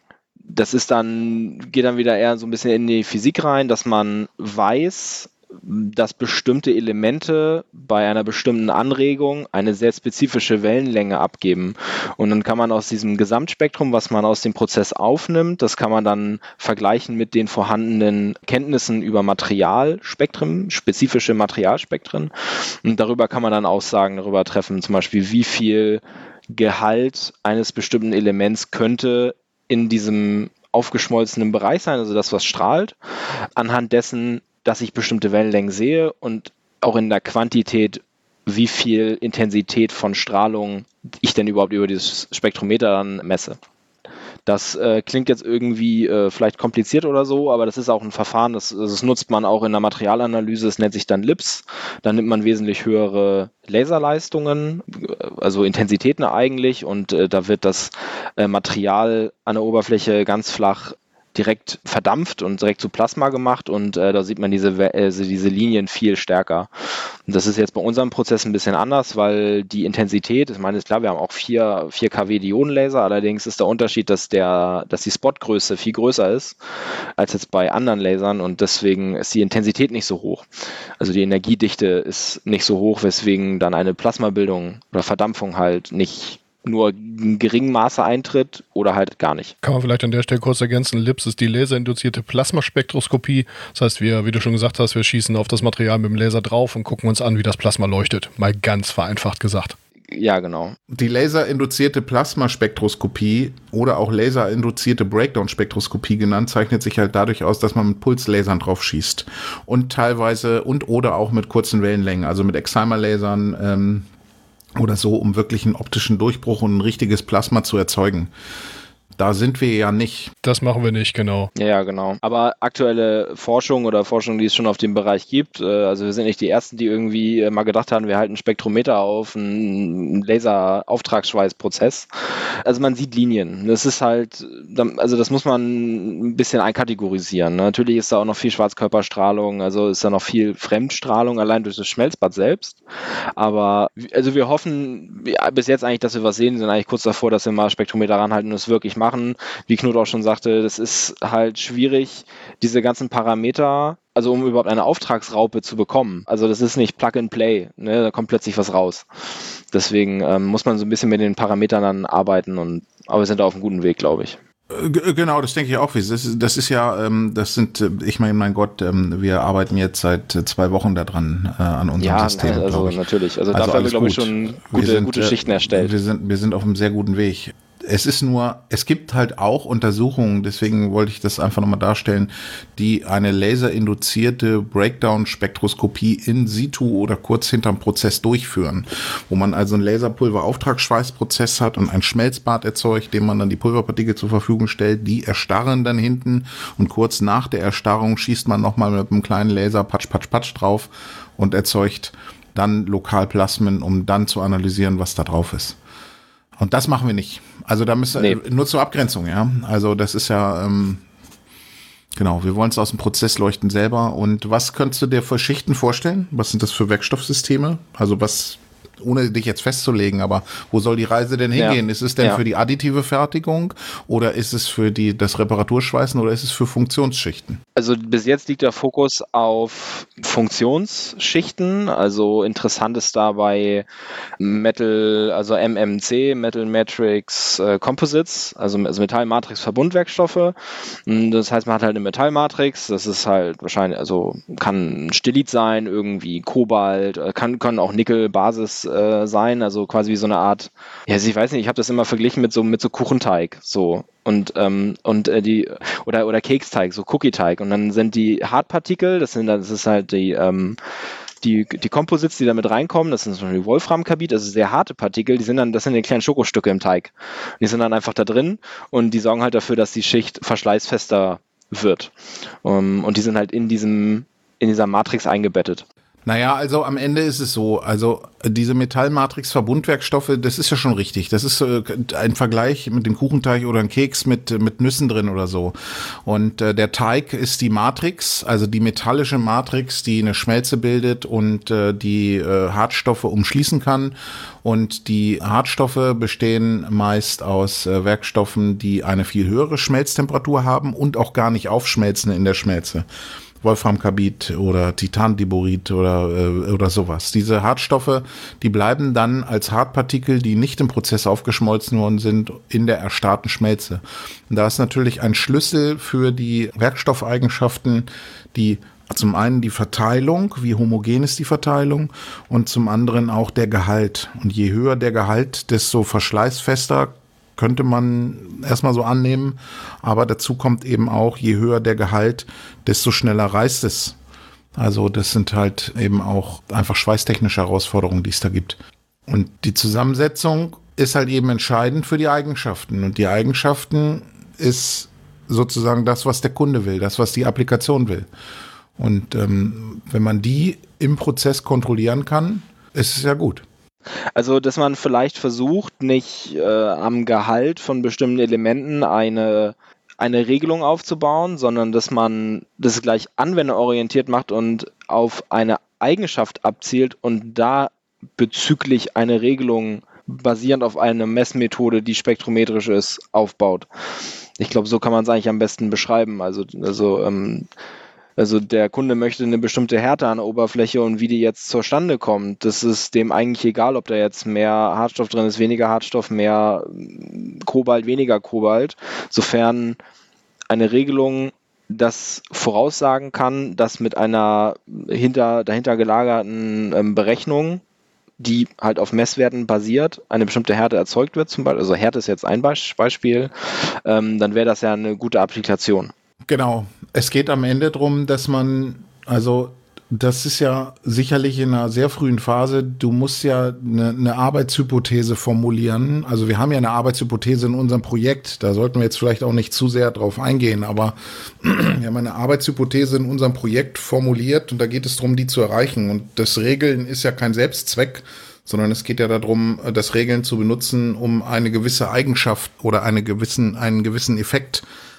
das ist dann, geht dann wieder eher so ein bisschen in die Physik rein, dass man weiß, dass bestimmte Elemente bei einer bestimmten Anregung eine sehr spezifische Wellenlänge abgeben. Und dann kann man aus diesem Gesamtspektrum, was man aus dem Prozess aufnimmt, das kann man dann vergleichen mit den vorhandenen Kenntnissen über Materialspektren, spezifische Materialspektren. Und darüber kann man dann Aussagen darüber treffen, zum Beispiel wie viel Gehalt eines bestimmten Elements könnte in diesem aufgeschmolzenen Bereich sein, also das, was strahlt, anhand dessen, dass ich bestimmte Wellenlängen sehe und auch in der Quantität, wie viel Intensität von Strahlung ich denn überhaupt über dieses Spektrometer dann messe. Das äh, klingt jetzt irgendwie äh, vielleicht kompliziert oder so, aber das ist auch ein Verfahren, das, das nutzt man auch in der Materialanalyse, das nennt sich dann L I P S. Da nimmt man wesentlich höhere Laserleistungen, also Intensitäten eigentlich, und äh, da wird das äh, Material an der Oberfläche ganz flach direkt verdampft und direkt zu Plasma gemacht, und äh, da sieht man diese, äh, diese Linien viel stärker. Und das ist jetzt bei unserem Prozess ein bisschen anders, weil die Intensität, ich meine, ist klar, wir haben auch vier KW Diodenlaser, allerdings ist der Unterschied, dass, der, dass die Spotgröße viel größer ist als jetzt bei anderen Lasern, und deswegen ist die Intensität nicht so hoch. Also die Energiedichte ist nicht so hoch, weswegen dann eine Plasmabildung oder Verdampfung halt nicht nur in geringem Maße eintritt oder halt gar nicht. Kann man vielleicht an der Stelle kurz ergänzen, L I P S ist die laserinduzierte Plasmaspektroskopie. Das heißt, wir, wie du schon gesagt hast, wir schießen auf das Material mit dem Laser drauf und gucken uns an, wie das Plasma leuchtet. Mal ganz vereinfacht gesagt. Ja, genau. Die laserinduzierte Plasmaspektroskopie oder auch laserinduzierte Breakdown-Spektroskopie genannt, zeichnet sich halt dadurch aus, dass man mit Pulslasern drauf schießt. Und teilweise und oder auch mit kurzen Wellenlängen, also mit Excimer-Lasern, ähm, oder so, um wirklich einen optischen Durchbruch und ein richtiges Plasma zu erzeugen. Da sind wir ja nicht. Das machen wir nicht, genau. Ja, genau. Aber aktuelle Forschung oder Forschung, die es schon auf dem Bereich gibt, also wir sind nicht die Ersten, die irgendwie mal gedacht haben, wir halten ein Spektrometer auf, einen Laser-Auftragsschweißprozess. Also man sieht Linien. Das ist halt, also das muss man ein bisschen einkategorisieren. Natürlich ist da auch noch viel Schwarzkörperstrahlung, also ist da noch viel Fremdstrahlung, allein durch das Schmelzbad selbst. Aber also wir hoffen ja, bis jetzt eigentlich, dass wir was sehen, sind eigentlich kurz davor, dass wir mal Spektrometer ranhalten und es wirklich machen. Wie Knut auch schon sagte, das ist halt schwierig, diese ganzen Parameter, also um überhaupt eine Auftragsraupe zu bekommen. Also das ist nicht Plug and Play, ne? Da kommt plötzlich was raus. Deswegen ähm, muss man so ein bisschen mit den Parametern dann arbeiten, und aber wir sind da auf einem guten Weg, glaube ich. Genau, das denke ich auch. Das ist, das ist ja, das sind, ich meine, mein Gott, wir arbeiten jetzt seit zwei Wochen daran äh, an unserem ja, System. Ja, also ich. natürlich. Also, also dafür haben wir, glaube ich, gut. schon gute, sind, gute Schichten erstellt. Wir sind, wir sind auf einem sehr guten Weg. Es ist nur, es gibt halt auch Untersuchungen, deswegen wollte ich das einfach nochmal darstellen, die eine laserinduzierte Breakdown-Spektroskopie in situ oder kurz hinterm Prozess durchführen, wo man also einen Laserpulver-Auftragsschweißprozess hat und ein Schmelzbad erzeugt, dem man dann die Pulverpartikel zur Verfügung stellt, die erstarren dann hinten, und kurz nach der Erstarrung schießt man nochmal mit einem kleinen Laser patsch, patsch, patsch drauf und erzeugt dann Lokalplasmen, um dann zu analysieren, was da drauf ist. Und das machen wir nicht. Also da müssen nee. nur zur Abgrenzung, ja. Also das ist ja, ähm, genau, wir wollen es aus dem Prozess leuchten selber. Und was könntest du dir für Schichten vorstellen? Was sind das für Werkstoffsysteme? Also was, ohne dich jetzt festzulegen, aber wo soll die Reise denn hingehen? Ja. Ist es denn ja. für die additive Fertigung oder ist es für die, das Reparaturschweißen oder ist es für Funktionsschichten? Also bis jetzt liegt der Fokus auf Funktionsschichten. Also interessant ist dabei Metal, also M M C, Metal Matrix äh, Composites, also, also Metallmatrix-Verbundwerkstoffe. Das heißt, man hat halt eine Metallmatrix, das ist halt wahrscheinlich, also kann Stellit sein, irgendwie Kobalt, kann, können auch Nickel-Basis äh, sein, also quasi wie so eine Art, ja, ich weiß nicht, ich habe das immer verglichen mit so, mit so Kuchenteig, so. Und, ähm, und äh, die, oder, oder Keksteig, so Cookie-Teig. Und dann sind die Hartpartikel, das sind das ist halt die, ähm, die, die Composites, die da mit reinkommen, das sind zum Beispiel Wolframkarbid, das ist sehr harte Partikel, die sind dann, das sind die kleinen Schokostücke im Teig. Die sind dann einfach da drin und die sorgen halt dafür, dass die Schicht verschleißfester wird. Um, und die sind halt in diesem, in dieser Matrix eingebettet. Naja, also am Ende ist es so, also diese Metallmatrix-Verbundwerkstoffe, das ist ja schon richtig. Das ist äh, ein Vergleich mit dem Kuchenteig oder ein Keks mit, mit Nüssen drin oder so. Und äh, der Teig ist die Matrix, also die metallische Matrix, die eine Schmelze bildet und äh, die äh, Hartstoffe umschließen kann. Und die Hartstoffe bestehen meist aus äh, Werkstoffen, die eine viel höhere Schmelztemperatur haben und auch gar nicht aufschmelzen in der Schmelze. Wolframkarbid oder Titandiborit oder, äh, oder sowas. Diese Hartstoffe, die bleiben dann als Hartpartikel, die nicht im Prozess aufgeschmolzen worden sind, in der erstarrten Schmelze. Und da ist natürlich ein Schlüssel für die Werkstoffeigenschaften, die zum einen die Verteilung, wie homogen ist die Verteilung, und zum anderen auch der Gehalt. Und je höher der Gehalt, desto verschleißfester, könnte man erstmal so annehmen, aber dazu kommt eben auch, je höher der Gehalt, desto schneller reißt es. Also das sind halt eben auch einfach schweißtechnische Herausforderungen, die es da gibt. Und die Zusammensetzung ist halt eben entscheidend für die Eigenschaften. Und die Eigenschaften ist sozusagen das, was der Kunde will, das, was die Applikation will. Und ähm, wenn man die im Prozess kontrollieren kann, ist es ja gut. Also, dass man vielleicht versucht, nicht äh, am Gehalt von bestimmten Elementen eine, eine Regelung aufzubauen, sondern dass man das gleich anwenderorientiert macht und auf eine Eigenschaft abzielt und da bezüglich eine Regelung basierend auf einer Messmethode, die spektrometrisch ist, aufbaut. Ich glaube, so kann man es eigentlich am besten beschreiben. Also, also ähm, Also der Kunde möchte eine bestimmte Härte an der Oberfläche und wie die jetzt zustande kommt, das ist dem eigentlich egal, ob da jetzt mehr Hartstoff drin ist, weniger Hartstoff, mehr Kobalt, weniger Kobalt, sofern eine Regelung das voraussagen kann, dass mit einer hinter, dahinter gelagerten ähm, Berechnung, die halt auf Messwerten basiert, eine bestimmte Härte erzeugt wird, zum Beispiel, also Härte ist jetzt ein Beispiel, ähm, dann wäre das ja eine gute Applikation. Genau. Es geht am Ende darum, dass man, also das ist ja sicherlich in einer sehr frühen Phase, du musst ja eine, eine Arbeitshypothese formulieren. Also wir haben ja eine Arbeitshypothese in unserem Projekt, da sollten wir jetzt vielleicht auch nicht zu sehr drauf eingehen, aber wir haben eine Arbeitshypothese in unserem Projekt formuliert und da geht es darum, die zu erreichen. Und das Regeln ist ja kein Selbstzweck, sondern es geht ja darum, das Regeln zu benutzen, um eine gewisse Eigenschaft oder eine gewissen, einen gewissen Effekt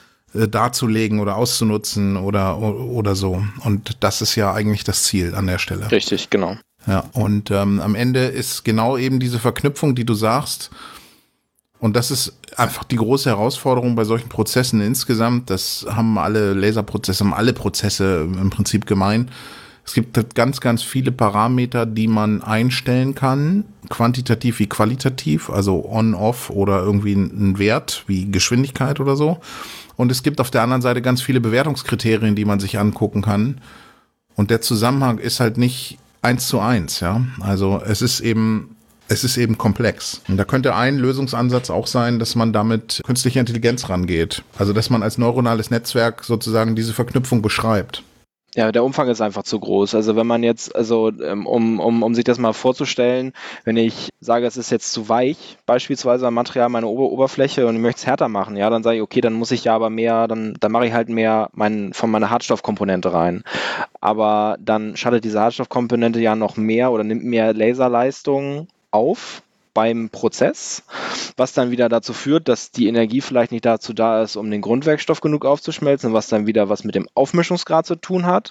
darzulegen oder auszunutzen oder, oder so. Und das ist ja eigentlich das Ziel an der Stelle. Richtig, genau. Ja, und ähm, am Ende ist genau eben diese Verknüpfung, die du sagst. Und das ist einfach die große Herausforderung bei solchen Prozessen insgesamt. Das haben alle Laserprozesse, haben alle Prozesse im Prinzip gemein. Es gibt ganz, ganz viele Parameter, die man einstellen kann, quantitativ wie qualitativ, also on-off oder irgendwie ein Wert wie Geschwindigkeit oder so. Und es gibt auf der anderen Seite ganz viele Bewertungskriterien, die man sich angucken kann. Und der Zusammenhang ist halt nicht eins zu eins, ja. Also es ist eben, es ist eben komplex. Und da könnte ein Lösungsansatz auch sein, dass man damit künstliche Intelligenz rangeht. Also dass man als neuronales Netzwerk sozusagen diese Verknüpfung beschreibt. Ja, der Umfang ist einfach zu groß. Also wenn man jetzt, also um, um, um sich das mal vorzustellen, wenn ich sage, es ist jetzt zu weich, beispielsweise am Material meine Ober- Oberfläche und ich möchte es härter machen, ja, dann sage ich, okay, dann muss ich ja aber mehr, dann, dann mache ich halt mehr mein, von meiner Hartstoffkomponente rein. Aber dann schaltet diese Hartstoffkomponente ja noch mehr oder nimmt mehr Laserleistung auf beim Prozess, was dann wieder dazu führt, dass die Energie vielleicht nicht dazu da ist, um den Grundwerkstoff genug aufzuschmelzen, was dann wieder was mit dem Aufmischungsgrad zu tun hat.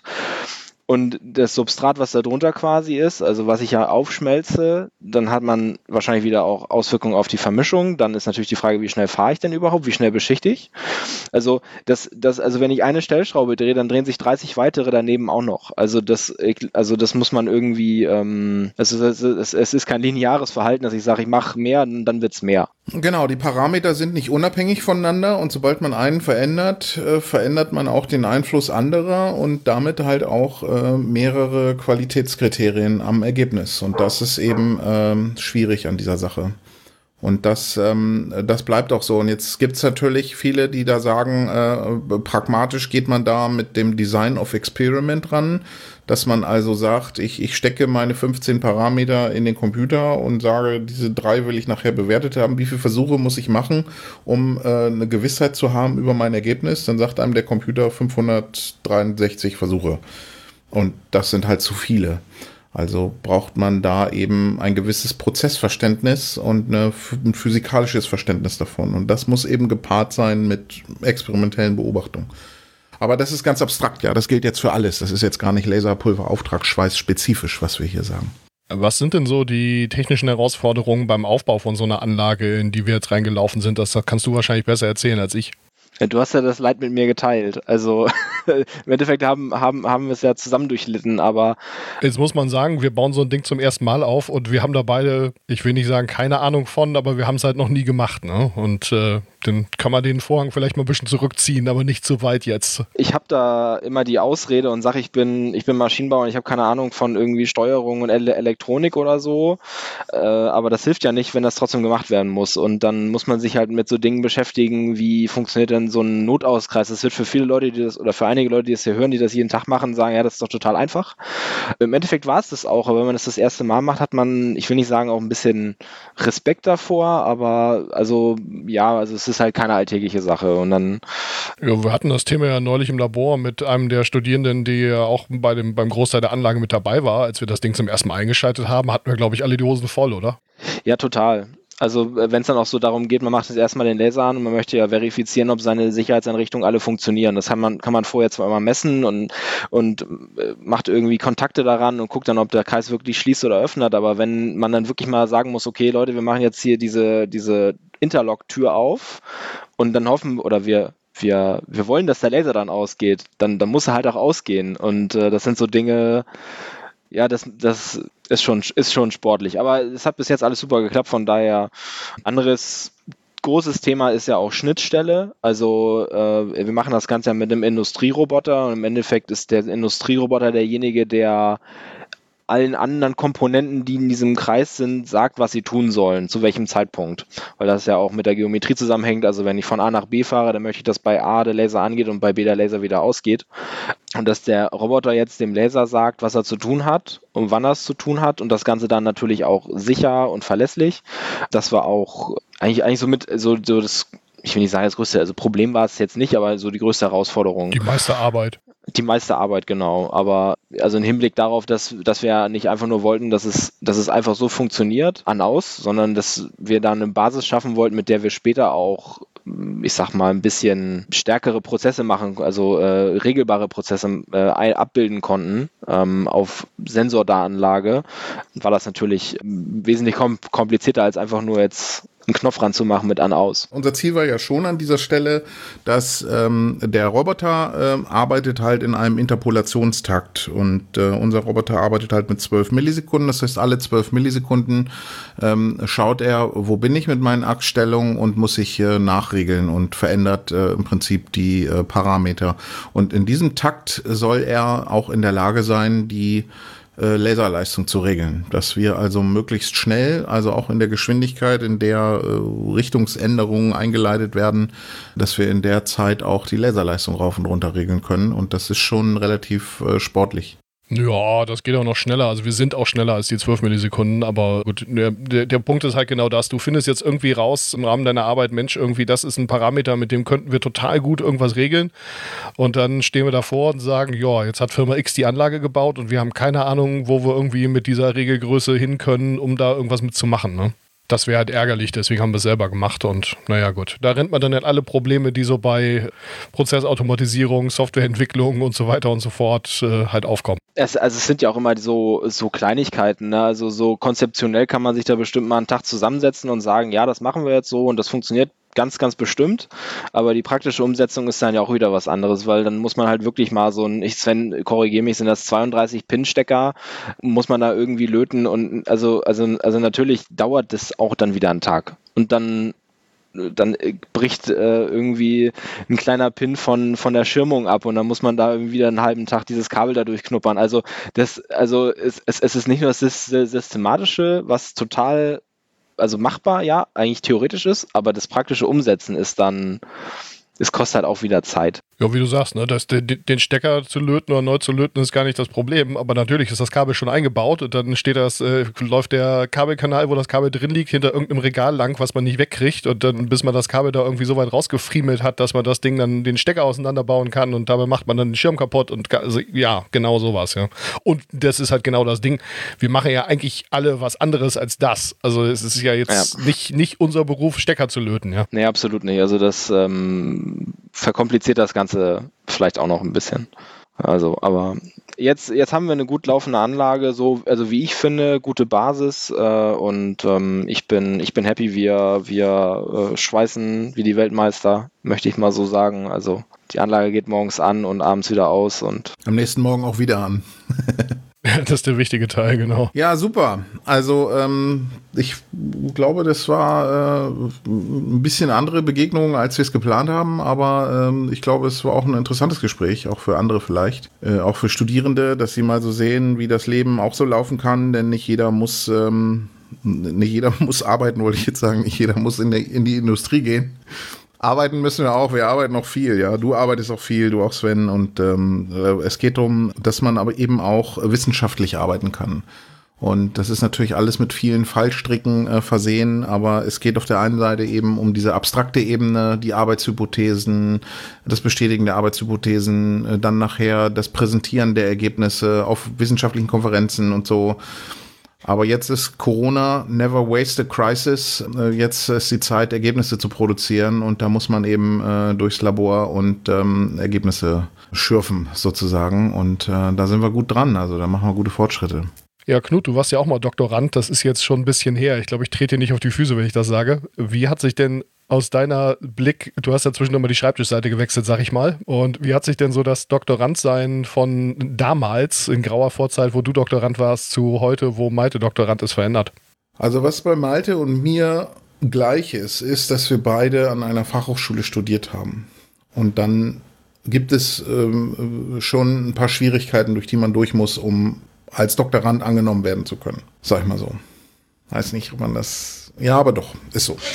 Und das Substrat, was da drunter quasi ist, also was ich ja aufschmelze, dann hat man wahrscheinlich wieder auch Auswirkungen auf die Vermischung. Dann ist natürlich die Frage, wie schnell fahre ich denn überhaupt, wie schnell beschichte ich? Also, das, das, also wenn ich eine Stellschraube drehe, dann drehen sich dreißig weitere daneben auch noch. Also das, also das muss man irgendwie, ähm, es, ist, es, es ist kein lineares Verhalten, dass ich sage, ich mache mehr, dann wird es mehr. Genau, die Parameter sind nicht unabhängig voneinander und sobald man einen verändert, äh, verändert man auch den Einfluss anderer und damit halt auch äh, mehrere Qualitätskriterien am Ergebnis. Und das ist eben ähm, schwierig an dieser Sache. Und das, ähm, das bleibt auch so. Und jetzt gibt's natürlich viele, die da sagen, äh, pragmatisch geht man da mit dem Design of Experiment ran, dass man also sagt, ich, ich stecke meine fünfzehn Parameter in den Computer und sage, diese drei will ich nachher bewertet haben. Wie viele Versuche muss ich machen, um äh, eine Gewissheit zu haben über mein Ergebnis? Dann sagt einem der Computer fünfhundertdreiundsechzig Versuche. Und das sind halt zu viele. Also braucht man da eben ein gewisses Prozessverständnis und eine, ein physikalisches Verständnis davon. Und das muss eben gepaart sein mit experimentellen Beobachtungen. Aber das ist ganz abstrakt, ja. Das gilt jetzt für alles. Das ist jetzt gar nicht Laserpulverauftragsschweiß spezifisch, was wir hier sagen. Was sind denn so die technischen Herausforderungen beim Aufbau von so einer Anlage, in die wir jetzt reingelaufen sind? Das kannst du wahrscheinlich besser erzählen als ich. Ja, du hast ja das Leid mit mir geteilt. Also im Endeffekt haben, haben, haben wir es ja zusammen durchlitten, aber... Jetzt muss man sagen, wir bauen so ein Ding zum ersten Mal auf und wir haben da beide, ich will nicht sagen, keine Ahnung von, aber wir haben es halt noch nie gemacht, ne? Und äh, dann kann man den Vorhang vielleicht mal ein bisschen zurückziehen, aber nicht zu weit jetzt. Ich habe da immer die Ausrede und sage, ich bin, ich bin Maschinenbauer und ich habe keine Ahnung von irgendwie Steuerung und Ele- Elektronik oder so. Äh, aber das hilft ja nicht, wenn das trotzdem gemacht werden muss. Und dann muss man sich halt mit so Dingen beschäftigen, wie funktioniert denn so ein Notauskreis. Das wird für viele Leute, die das, oder für einige Leute, die das hier hören, die das jeden Tag machen, sagen, ja, das ist doch total einfach. Im Endeffekt war es das auch, aber wenn man das das erste Mal macht, hat man, ich will nicht sagen, auch ein bisschen Respekt davor, aber also, ja, also es ist halt keine alltägliche Sache und dann... Ja, wir hatten das Thema ja neulich im Labor mit einem der Studierenden, die ja auch bei dem, beim Großteil der Anlage mit dabei war. Als wir das Ding zum ersten Mal eingeschaltet haben, hatten wir, glaube ich, alle die Hosen voll, oder? Ja, total. Also wenn es dann auch so darum geht, man macht jetzt erstmal den Laser an und man möchte ja verifizieren, ob seine Sicherheitseinrichtungen alle funktionieren. Das kann man, kann man vorher zwar immer messen und, und macht irgendwie Kontakte daran und guckt dann, ob der Kreis wirklich schließt oder öffnet. Aber wenn man dann wirklich mal sagen muss, okay Leute, wir machen jetzt hier diese, diese Interlock-Tür auf und dann hoffen, oder wir Wir, wir wollen, dass der Laser dann ausgeht, dann, dann muss er halt auch ausgehen. Und äh, das sind so Dinge, ja, das, das ist schon, ist schon sportlich. Aber es hat bis jetzt alles super geklappt, von daher anderes großes Thema ist ja auch Schnittstelle. Also äh, wir machen das Ganze ja mit einem Industrieroboter und im Endeffekt ist der Industrieroboter derjenige, der allen anderen Komponenten, die in diesem Kreis sind, sagt, was sie tun sollen, zu welchem Zeitpunkt. Weil das ja auch mit der Geometrie zusammenhängt. Also wenn ich von A nach B fahre, dann möchte ich, dass bei A der Laser angeht und bei B der Laser wieder ausgeht. Und dass der Roboter jetzt dem Laser sagt, was er zu tun hat und wann er es zu tun hat und das Ganze dann natürlich auch sicher und verlässlich. Das war auch eigentlich, eigentlich so mit so, so das, ich will nicht sagen das größte, also Problem war es jetzt nicht, aber so die größte Herausforderung. Die meiste Arbeit. Die meiste Arbeit, genau. Aber also im Hinblick darauf, dass, dass wir nicht einfach nur wollten, dass es, dass es einfach so funktioniert, an aus, sondern dass wir da eine Basis schaffen wollten, mit der wir später auch, ich sag mal, ein bisschen stärkere Prozesse machen, also äh, regelbare Prozesse äh, abbilden konnten ähm, auf Sensordatenlage, war das natürlich wesentlich kom- komplizierter als einfach nur jetzt einen Knopf ranzumachen mit an-aus. Unser Ziel war ja schon an dieser Stelle, dass ähm, der Roboter äh, arbeitet halt in einem Interpolationstakt und äh, unser Roboter arbeitet halt mit zwölf Millisekunden. Das heißt, alle zwölf Millisekunden ähm, schaut er, wo bin ich mit meinen Achsstellungen und muss sich äh, nachregeln und verändert äh, im Prinzip die äh, Parameter. Und in diesem Takt soll er auch in der Lage sein, die Laserleistung zu regeln, dass wir also möglichst schnell, also auch in der Geschwindigkeit, in der äh, Richtungsänderungen eingeleitet werden, dass wir in der Zeit auch die Laserleistung rauf und runter regeln können und das ist schon relativ äh, sportlich. Ja, das geht auch noch schneller. Also wir sind auch schneller als die zwölf Millisekunden, aber gut, der, der, der Punkt ist halt genau das. Du findest jetzt irgendwie raus im Rahmen deiner Arbeit, Mensch, irgendwie das ist ein Parameter, mit dem könnten wir total gut irgendwas regeln und dann stehen wir davor und sagen, ja, jetzt hat Firma X die Anlage gebaut und wir haben keine Ahnung, wo wir irgendwie mit dieser Regelgröße hin können, um da irgendwas mitzumachen, ne? Das wäre halt ärgerlich, deswegen haben wir es selber gemacht und naja gut, da rennt man dann in alle Probleme, die so bei Prozessautomatisierung, Softwareentwicklung und so weiter und so fort äh, halt aufkommen. Es, also es sind ja auch immer so, so Kleinigkeiten, ne? Also so konzeptionell kann man sich da bestimmt mal einen Tag zusammensetzen und sagen, ja, das machen wir jetzt so und das funktioniert ganz, ganz bestimmt, aber die praktische Umsetzung ist dann ja auch wieder was anderes, weil dann muss man halt wirklich mal so ein, ich Sven, korrigiere mich, sind das zweiunddreißig Pin-Stecker, muss man da irgendwie löten und also, also, also natürlich dauert das auch dann wieder einen Tag und dann dann bricht äh, irgendwie ein kleiner Pin von, von der Schirmung ab und dann muss man da irgendwie wieder einen halben Tag dieses Kabel da durchknuppern. Also das, also es, es, es ist nicht nur das Systematische, was total also machbar, ja, eigentlich theoretisch ist, aber das praktische Umsetzen ist dann, es kostet halt auch wieder Zeit. Ja, wie du sagst, ne, das, den, den Stecker zu löten oder neu zu löten ist gar nicht das Problem, aber natürlich ist das Kabel schon eingebaut und dann steht das, äh, läuft der Kabelkanal, wo das Kabel drin liegt, hinter irgendeinem Regal lang, was man nicht wegkriegt und dann, bis man das Kabel da irgendwie so weit rausgefriemelt hat, dass man das Ding dann den Stecker auseinanderbauen kann und dabei macht man dann den Schirm kaputt und also, ja, genau sowas, ja. Und das ist halt genau das Ding, wir machen ja eigentlich alle was anderes als das, also es ist ja jetzt ja. Nicht, nicht unser Beruf, Stecker zu löten, ja. Nee, absolut nicht, also das ähm, verkompliziert das Ganze vielleicht auch noch ein bisschen. Also, aber jetzt, jetzt haben wir eine gut laufende Anlage, so, also wie ich finde, gute Basis äh, und ähm, ich bin, ich bin happy, wir, wir äh, schweißen wie die Weltmeister, möchte ich mal so sagen. Also die Anlage geht morgens an und abends wieder aus und am nächsten Morgen auch wieder an. Das ist der wichtige Teil, genau. Ja, super. Also ähm, ich glaube, das war äh, ein bisschen andere Begegnung, als wir es geplant haben, aber ähm, ich glaube, es war auch ein interessantes Gespräch, auch für andere vielleicht, äh, auch für Studierende, dass sie mal so sehen, wie das Leben auch so laufen kann, denn nicht jeder muss, ähm, nicht jeder muss arbeiten, wollte ich jetzt sagen, nicht jeder muss in, der, in die Industrie gehen. Arbeiten müssen wir auch, wir arbeiten noch viel, ja. Du arbeitest auch viel, du auch, Sven. Und ähm, es geht darum, dass man aber eben auch wissenschaftlich arbeiten kann. Und das ist natürlich alles mit vielen Fallstricken äh, versehen, aber es geht auf der einen Seite eben um diese abstrakte Ebene, die Arbeitshypothesen, das Bestätigen der Arbeitshypothesen, äh, dann nachher das Präsentieren der Ergebnisse auf wissenschaftlichen Konferenzen und so. Aber jetzt ist Corona, never waste a crisis. Jetzt ist die Zeit, Ergebnisse zu produzieren und da muss man eben äh, durchs Labor und ähm, Ergebnisse schürfen sozusagen und äh, da sind wir gut dran, also da machen wir gute Fortschritte. Ja, Knut, du warst ja auch mal Doktorand, das ist jetzt schon ein bisschen her. Ich glaube, ich trete dir nicht auf die Füße, wenn ich das sage. Wie hat sich denn aus deiner Blick, du hast ja zwischendurch mal die Schreibtischseite gewechselt, sag ich mal. Und wie hat sich denn so das Doktorandsein von damals, in grauer Vorzeit, wo du Doktorand warst, zu heute, wo Malte Doktorand ist, verändert? Also was bei Malte und mir gleich ist, ist, dass wir beide an einer Fachhochschule studiert haben. Und dann gibt es ähm, schon ein paar Schwierigkeiten, durch die man durch muss, um als Doktorand angenommen werden zu können. Sag ich mal so. Weiß nicht, ob man das... Ja, aber doch, ist so.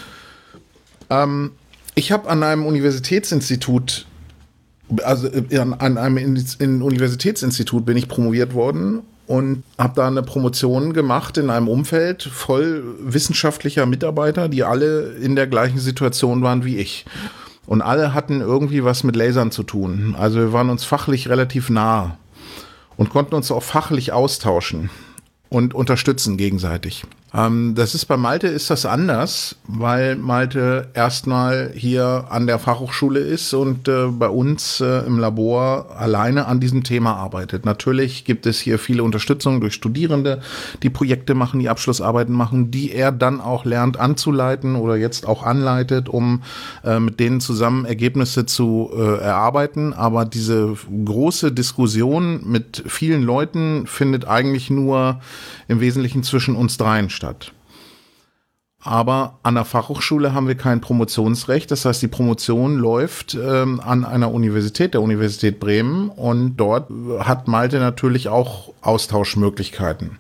Ähm, ich habe an einem Universitätsinstitut, also an, an einem in, in Universitätsinstitut bin ich promoviert worden und habe da eine Promotion gemacht in einem Umfeld voll wissenschaftlicher Mitarbeiter, die alle in der gleichen Situation waren wie ich. Und alle hatten irgendwie was mit Lasern zu tun. Also wir waren uns fachlich relativ nah und konnten uns auch fachlich austauschen und unterstützen gegenseitig. Ähm, das ist bei Malte ist das anders, weil Malte erstmal hier an der Fachhochschule ist und äh, bei uns äh, im Labor alleine an diesem Thema arbeitet. Natürlich gibt es hier viele Unterstützung durch Studierende, die Projekte machen, die Abschlussarbeiten machen, die er dann auch lernt anzuleiten oder jetzt auch anleitet, um äh, mit denen zusammen Ergebnisse zu äh, erarbeiten. Aber diese große Diskussion mit vielen Leuten findet eigentlich nur im Wesentlichen zwischen uns dreien statt. Aber an der Fachhochschule haben wir kein Promotionsrecht. Das heißt, die Promotion läuft ähm, an einer Universität, der Universität Bremen. Und dort hat Malte natürlich auch Austauschmöglichkeiten.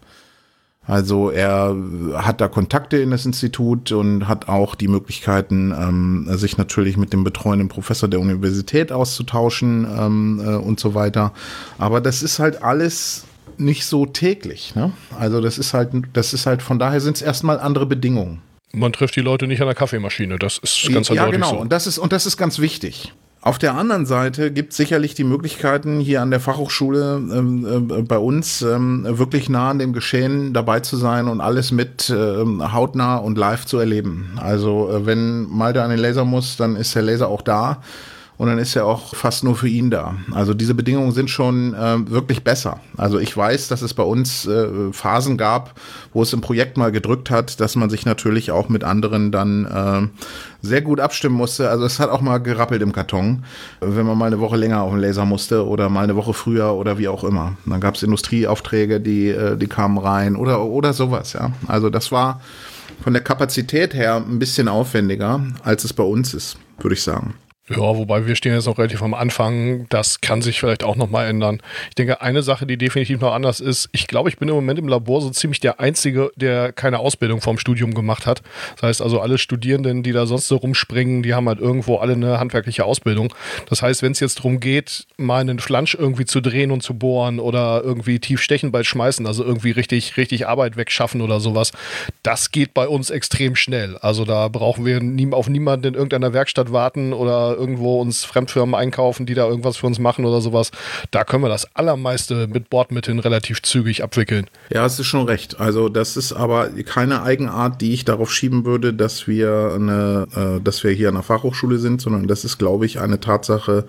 Also er hat da Kontakte in das Institut und hat auch die Möglichkeiten, ähm, sich natürlich mit dem betreuenden Professor der Universität auszutauschen ähm, äh, und so weiter. Aber das ist halt alles nicht so täglich, ne? Also das ist halt, das ist halt, von daher sind es erstmal andere Bedingungen. Man trifft die Leute nicht an der Kaffeemaschine, das ist ganz ja, eindeutig genau. so. Und das ist, und das ist ganz wichtig. Auf der anderen Seite gibt es sicherlich die Möglichkeiten, hier an der Fachhochschule ähm, äh, bei uns ähm, wirklich nah an dem Geschehen dabei zu sein und alles mit ähm, hautnah und live zu erleben. Also äh, wenn Malte an den Laser muss, dann ist der Laser auch da. Und dann ist er auch fast nur für ihn da. Also diese Bedingungen sind schon äh, wirklich besser. Also ich weiß, dass es bei uns äh, Phasen gab, wo es im Projekt mal gedrückt hat, dass man sich natürlich auch mit anderen dann äh, sehr gut abstimmen musste. Also es hat auch mal gerappelt im Karton, wenn man mal eine Woche länger auf den Laser musste oder mal eine Woche früher oder wie auch immer. Dann gab es Industrieaufträge, die, äh, die kamen rein oder, oder sowas. Ja. Also das war von der Kapazität her ein bisschen aufwendiger, als es bei uns ist, würde ich sagen. Ja, wobei wir stehen jetzt noch relativ am Anfang. Das kann sich vielleicht auch nochmal ändern. Ich denke, eine Sache, die definitiv noch anders ist, ich glaube, ich bin im Moment im Labor so ziemlich der Einzige, der keine Ausbildung vorm Studium gemacht hat. Das heißt also, alle Studierenden, die da sonst so rumspringen, die haben halt irgendwo alle eine handwerkliche Ausbildung. Das heißt, wenn es jetzt darum geht, mal einen Flansch irgendwie zu drehen und zu bohren oder irgendwie tief stechen bei schmeißen, also irgendwie richtig, richtig Arbeit wegschaffen oder sowas, das geht bei uns extrem schnell. Also da brauchen wir nie, auf niemanden in irgendeiner Werkstatt warten oder irgendwo uns Fremdfirmen einkaufen, die da irgendwas für uns machen oder sowas. Da können wir das Allermeiste mit Bordmitteln relativ zügig abwickeln. Ja, hast du schon recht. Also das ist aber keine Eigenart, die ich darauf schieben würde, dass wir eine, äh, dass wir hier an der Fachhochschule sind, sondern das ist, glaube ich, eine Tatsache,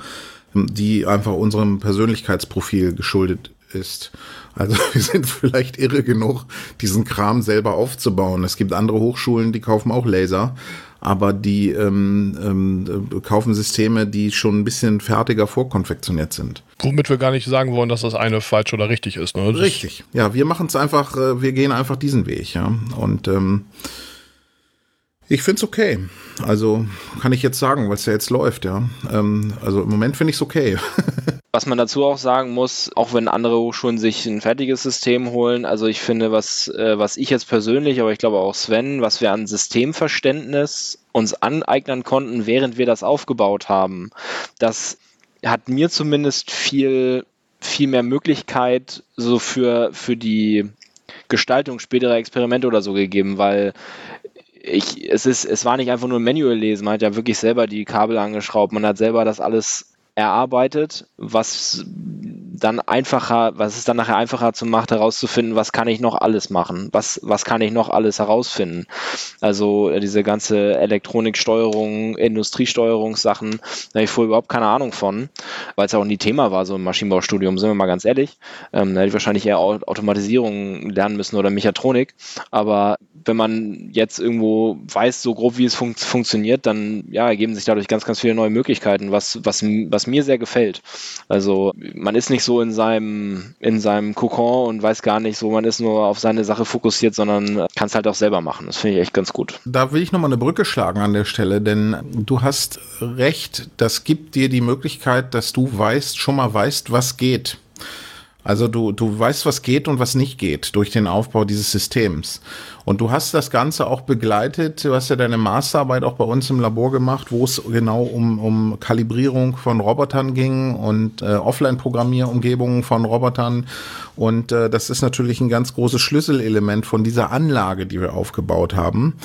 die einfach unserem Persönlichkeitsprofil geschuldet ist. Also wir sind vielleicht irre genug, diesen Kram selber aufzubauen. Es gibt andere Hochschulen, die kaufen auch Laser, aber die ähm, ähm, kaufen Systeme, die schon ein bisschen fertiger vorkonfektioniert sind. Womit wir gar nicht sagen wollen, dass das eine falsch oder richtig ist. Ne? Richtig, ja, wir machen es einfach, äh, wir gehen einfach diesen Weg, ja. Und ähm, ich finde es okay. Also kann ich jetzt sagen, weil es ja jetzt läuft, ja. Ähm, also im Moment finde ich es okay. Was man dazu auch sagen muss, auch wenn andere Hochschulen sich ein fertiges System holen, also ich finde, was, äh, was ich jetzt persönlich, aber ich glaube auch Sven, was wir an Systemverständnis uns aneignen konnten, während wir das aufgebaut haben, das hat mir zumindest viel, viel mehr Möglichkeit so für, für die Gestaltung späterer Experimente oder so gegeben, weil ich, es ist, es war nicht einfach nur ein Manual lesen, man hat ja wirklich selber die Kabel angeschraubt, man hat selber das alles erarbeitet, was dann einfacher, was es dann nachher einfacher zu macht, herauszufinden, was kann ich noch alles machen, was, was kann ich noch alles herausfinden. Also diese ganze Elektroniksteuerung, Industriesteuerungssachen, da habe ich vorher überhaupt keine Ahnung von, weil es ja auch nie Thema war, so im Maschinenbaustudium, sind wir mal ganz ehrlich. Ähm, da hätte ich wahrscheinlich eher Automatisierung lernen müssen oder Mechatronik, aber wenn man jetzt irgendwo weiß, so grob wie es fun- funktioniert, dann ja, ergeben sich dadurch ganz, ganz viele neue Möglichkeiten, was, was, was mir sehr gefällt. Also man ist nicht so in seinem, in seinem Kokon und weiß gar nicht so, man ist nur auf seine Sache fokussiert, sondern kann es halt auch selber machen. Das finde ich echt ganz gut. Da will ich nochmal eine Brücke schlagen an der Stelle, denn du hast recht, das gibt dir die Möglichkeit, dass du weißt, schon mal weißt, was geht. Also du, du weißt, was geht und was nicht geht durch den Aufbau dieses Systems. Und du hast das Ganze auch begleitet, du hast ja deine Masterarbeit auch bei uns im Labor gemacht, wo es genau um, um Kalibrierung von Robotern ging und äh, Offline-Programmierumgebungen von Robotern. Und äh, das ist natürlich ein ganz großes Schlüsselelement von dieser Anlage, die wir aufgebaut haben.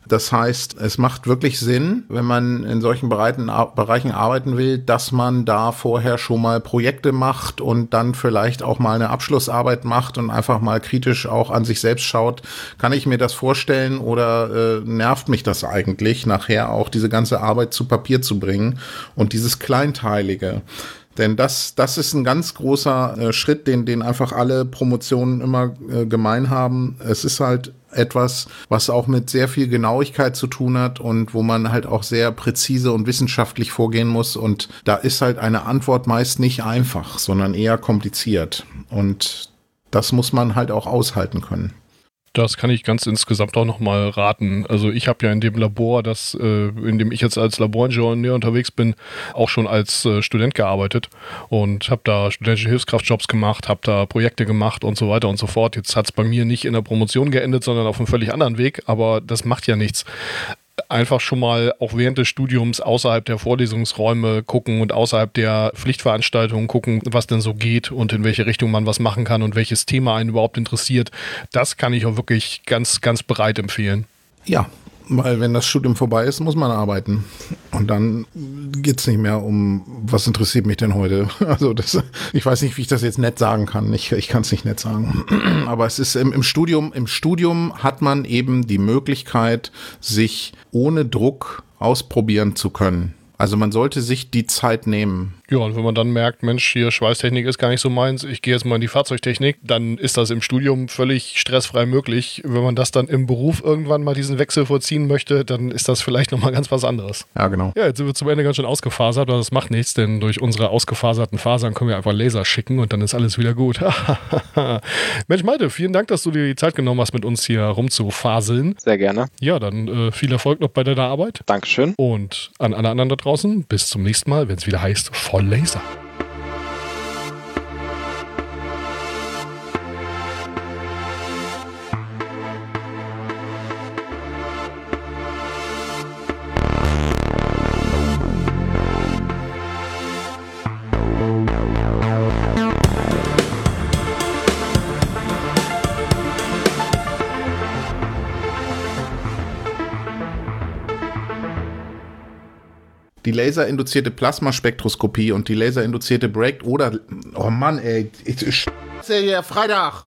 Das heißt, es macht wirklich Sinn, wenn man in solchen Bereichen, Bereichen arbeiten will, dass man da vorher schon mal Projekte macht und dann vielleicht auch mal eine Abschlussarbeit macht und einfach mal kritisch auch an sich selbst schaut, kann ich mir das vorstellen oder äh, nervt mich das eigentlich, nachher auch diese ganze Arbeit zu Papier zu bringen und dieses Kleinteilige. Denn das, das ist ein ganz großer äh, Schritt, den, den einfach alle Promotionen immer äh, gemein haben. Es ist halt etwas, was auch mit sehr viel Genauigkeit zu tun hat und wo man halt auch sehr präzise und wissenschaftlich vorgehen muss. Und da ist halt eine Antwort meist nicht einfach, sondern eher kompliziert. Und das muss man halt auch aushalten können. Das kann ich ganz insgesamt auch nochmal raten. Also ich habe ja in dem Labor, das, äh, in dem ich jetzt als Laboringenieur unterwegs bin, auch schon als äh, Student gearbeitet und habe da studentische Hilfskraftjobs gemacht, habe da Projekte gemacht und so weiter und so fort. Jetzt hat es bei mir nicht in der Promotion geendet, sondern auf einem völlig anderen Weg, aber das macht ja nichts. Einfach schon mal auch während des Studiums außerhalb der Vorlesungsräume gucken und außerhalb der Pflichtveranstaltungen gucken, was denn so geht und in welche Richtung man was machen kann und welches Thema einen überhaupt interessiert. Das kann ich auch wirklich ganz, ganz breit empfehlen. Ja, weil wenn das Studium vorbei ist, muss man arbeiten. Und dann geht's nicht mehr um, was interessiert mich denn heute? Also das, ich weiß nicht, wie ich das jetzt nett sagen kann. Ich, ich kann es nicht nett sagen. Aber es ist im, im Studium, im Studium hat man eben die Möglichkeit, sich ohne Druck ausprobieren zu können. Also man sollte sich die Zeit nehmen. Ja, und wenn man dann merkt, Mensch, hier Schweißtechnik ist gar nicht so meins, ich gehe jetzt mal in die Fahrzeugtechnik, dann ist das im Studium völlig stressfrei möglich. Wenn man das dann im Beruf irgendwann mal diesen Wechsel vollziehen möchte, dann ist das vielleicht nochmal ganz was anderes. Ja, genau. Ja, jetzt sind wir zum Ende ganz schön ausgefasert, aber das macht nichts, denn durch unsere ausgefaserten Fasern können wir einfach Laser schicken und dann ist alles wieder gut. Mensch, Malte, vielen Dank, dass du dir die Zeit genommen hast, mit uns hier rumzufaseln. Sehr gerne. Ja, dann äh, viel Erfolg noch bei deiner Arbeit. Dankeschön. Und an alle anderen da draußen, bis zum nächsten Mal, wenn es wieder heißt, voll Laser. Die laserinduzierte Plasmaspektroskopie und die laserinduzierte Break- oder, oh Mann, ey, ich, ich, Freitag!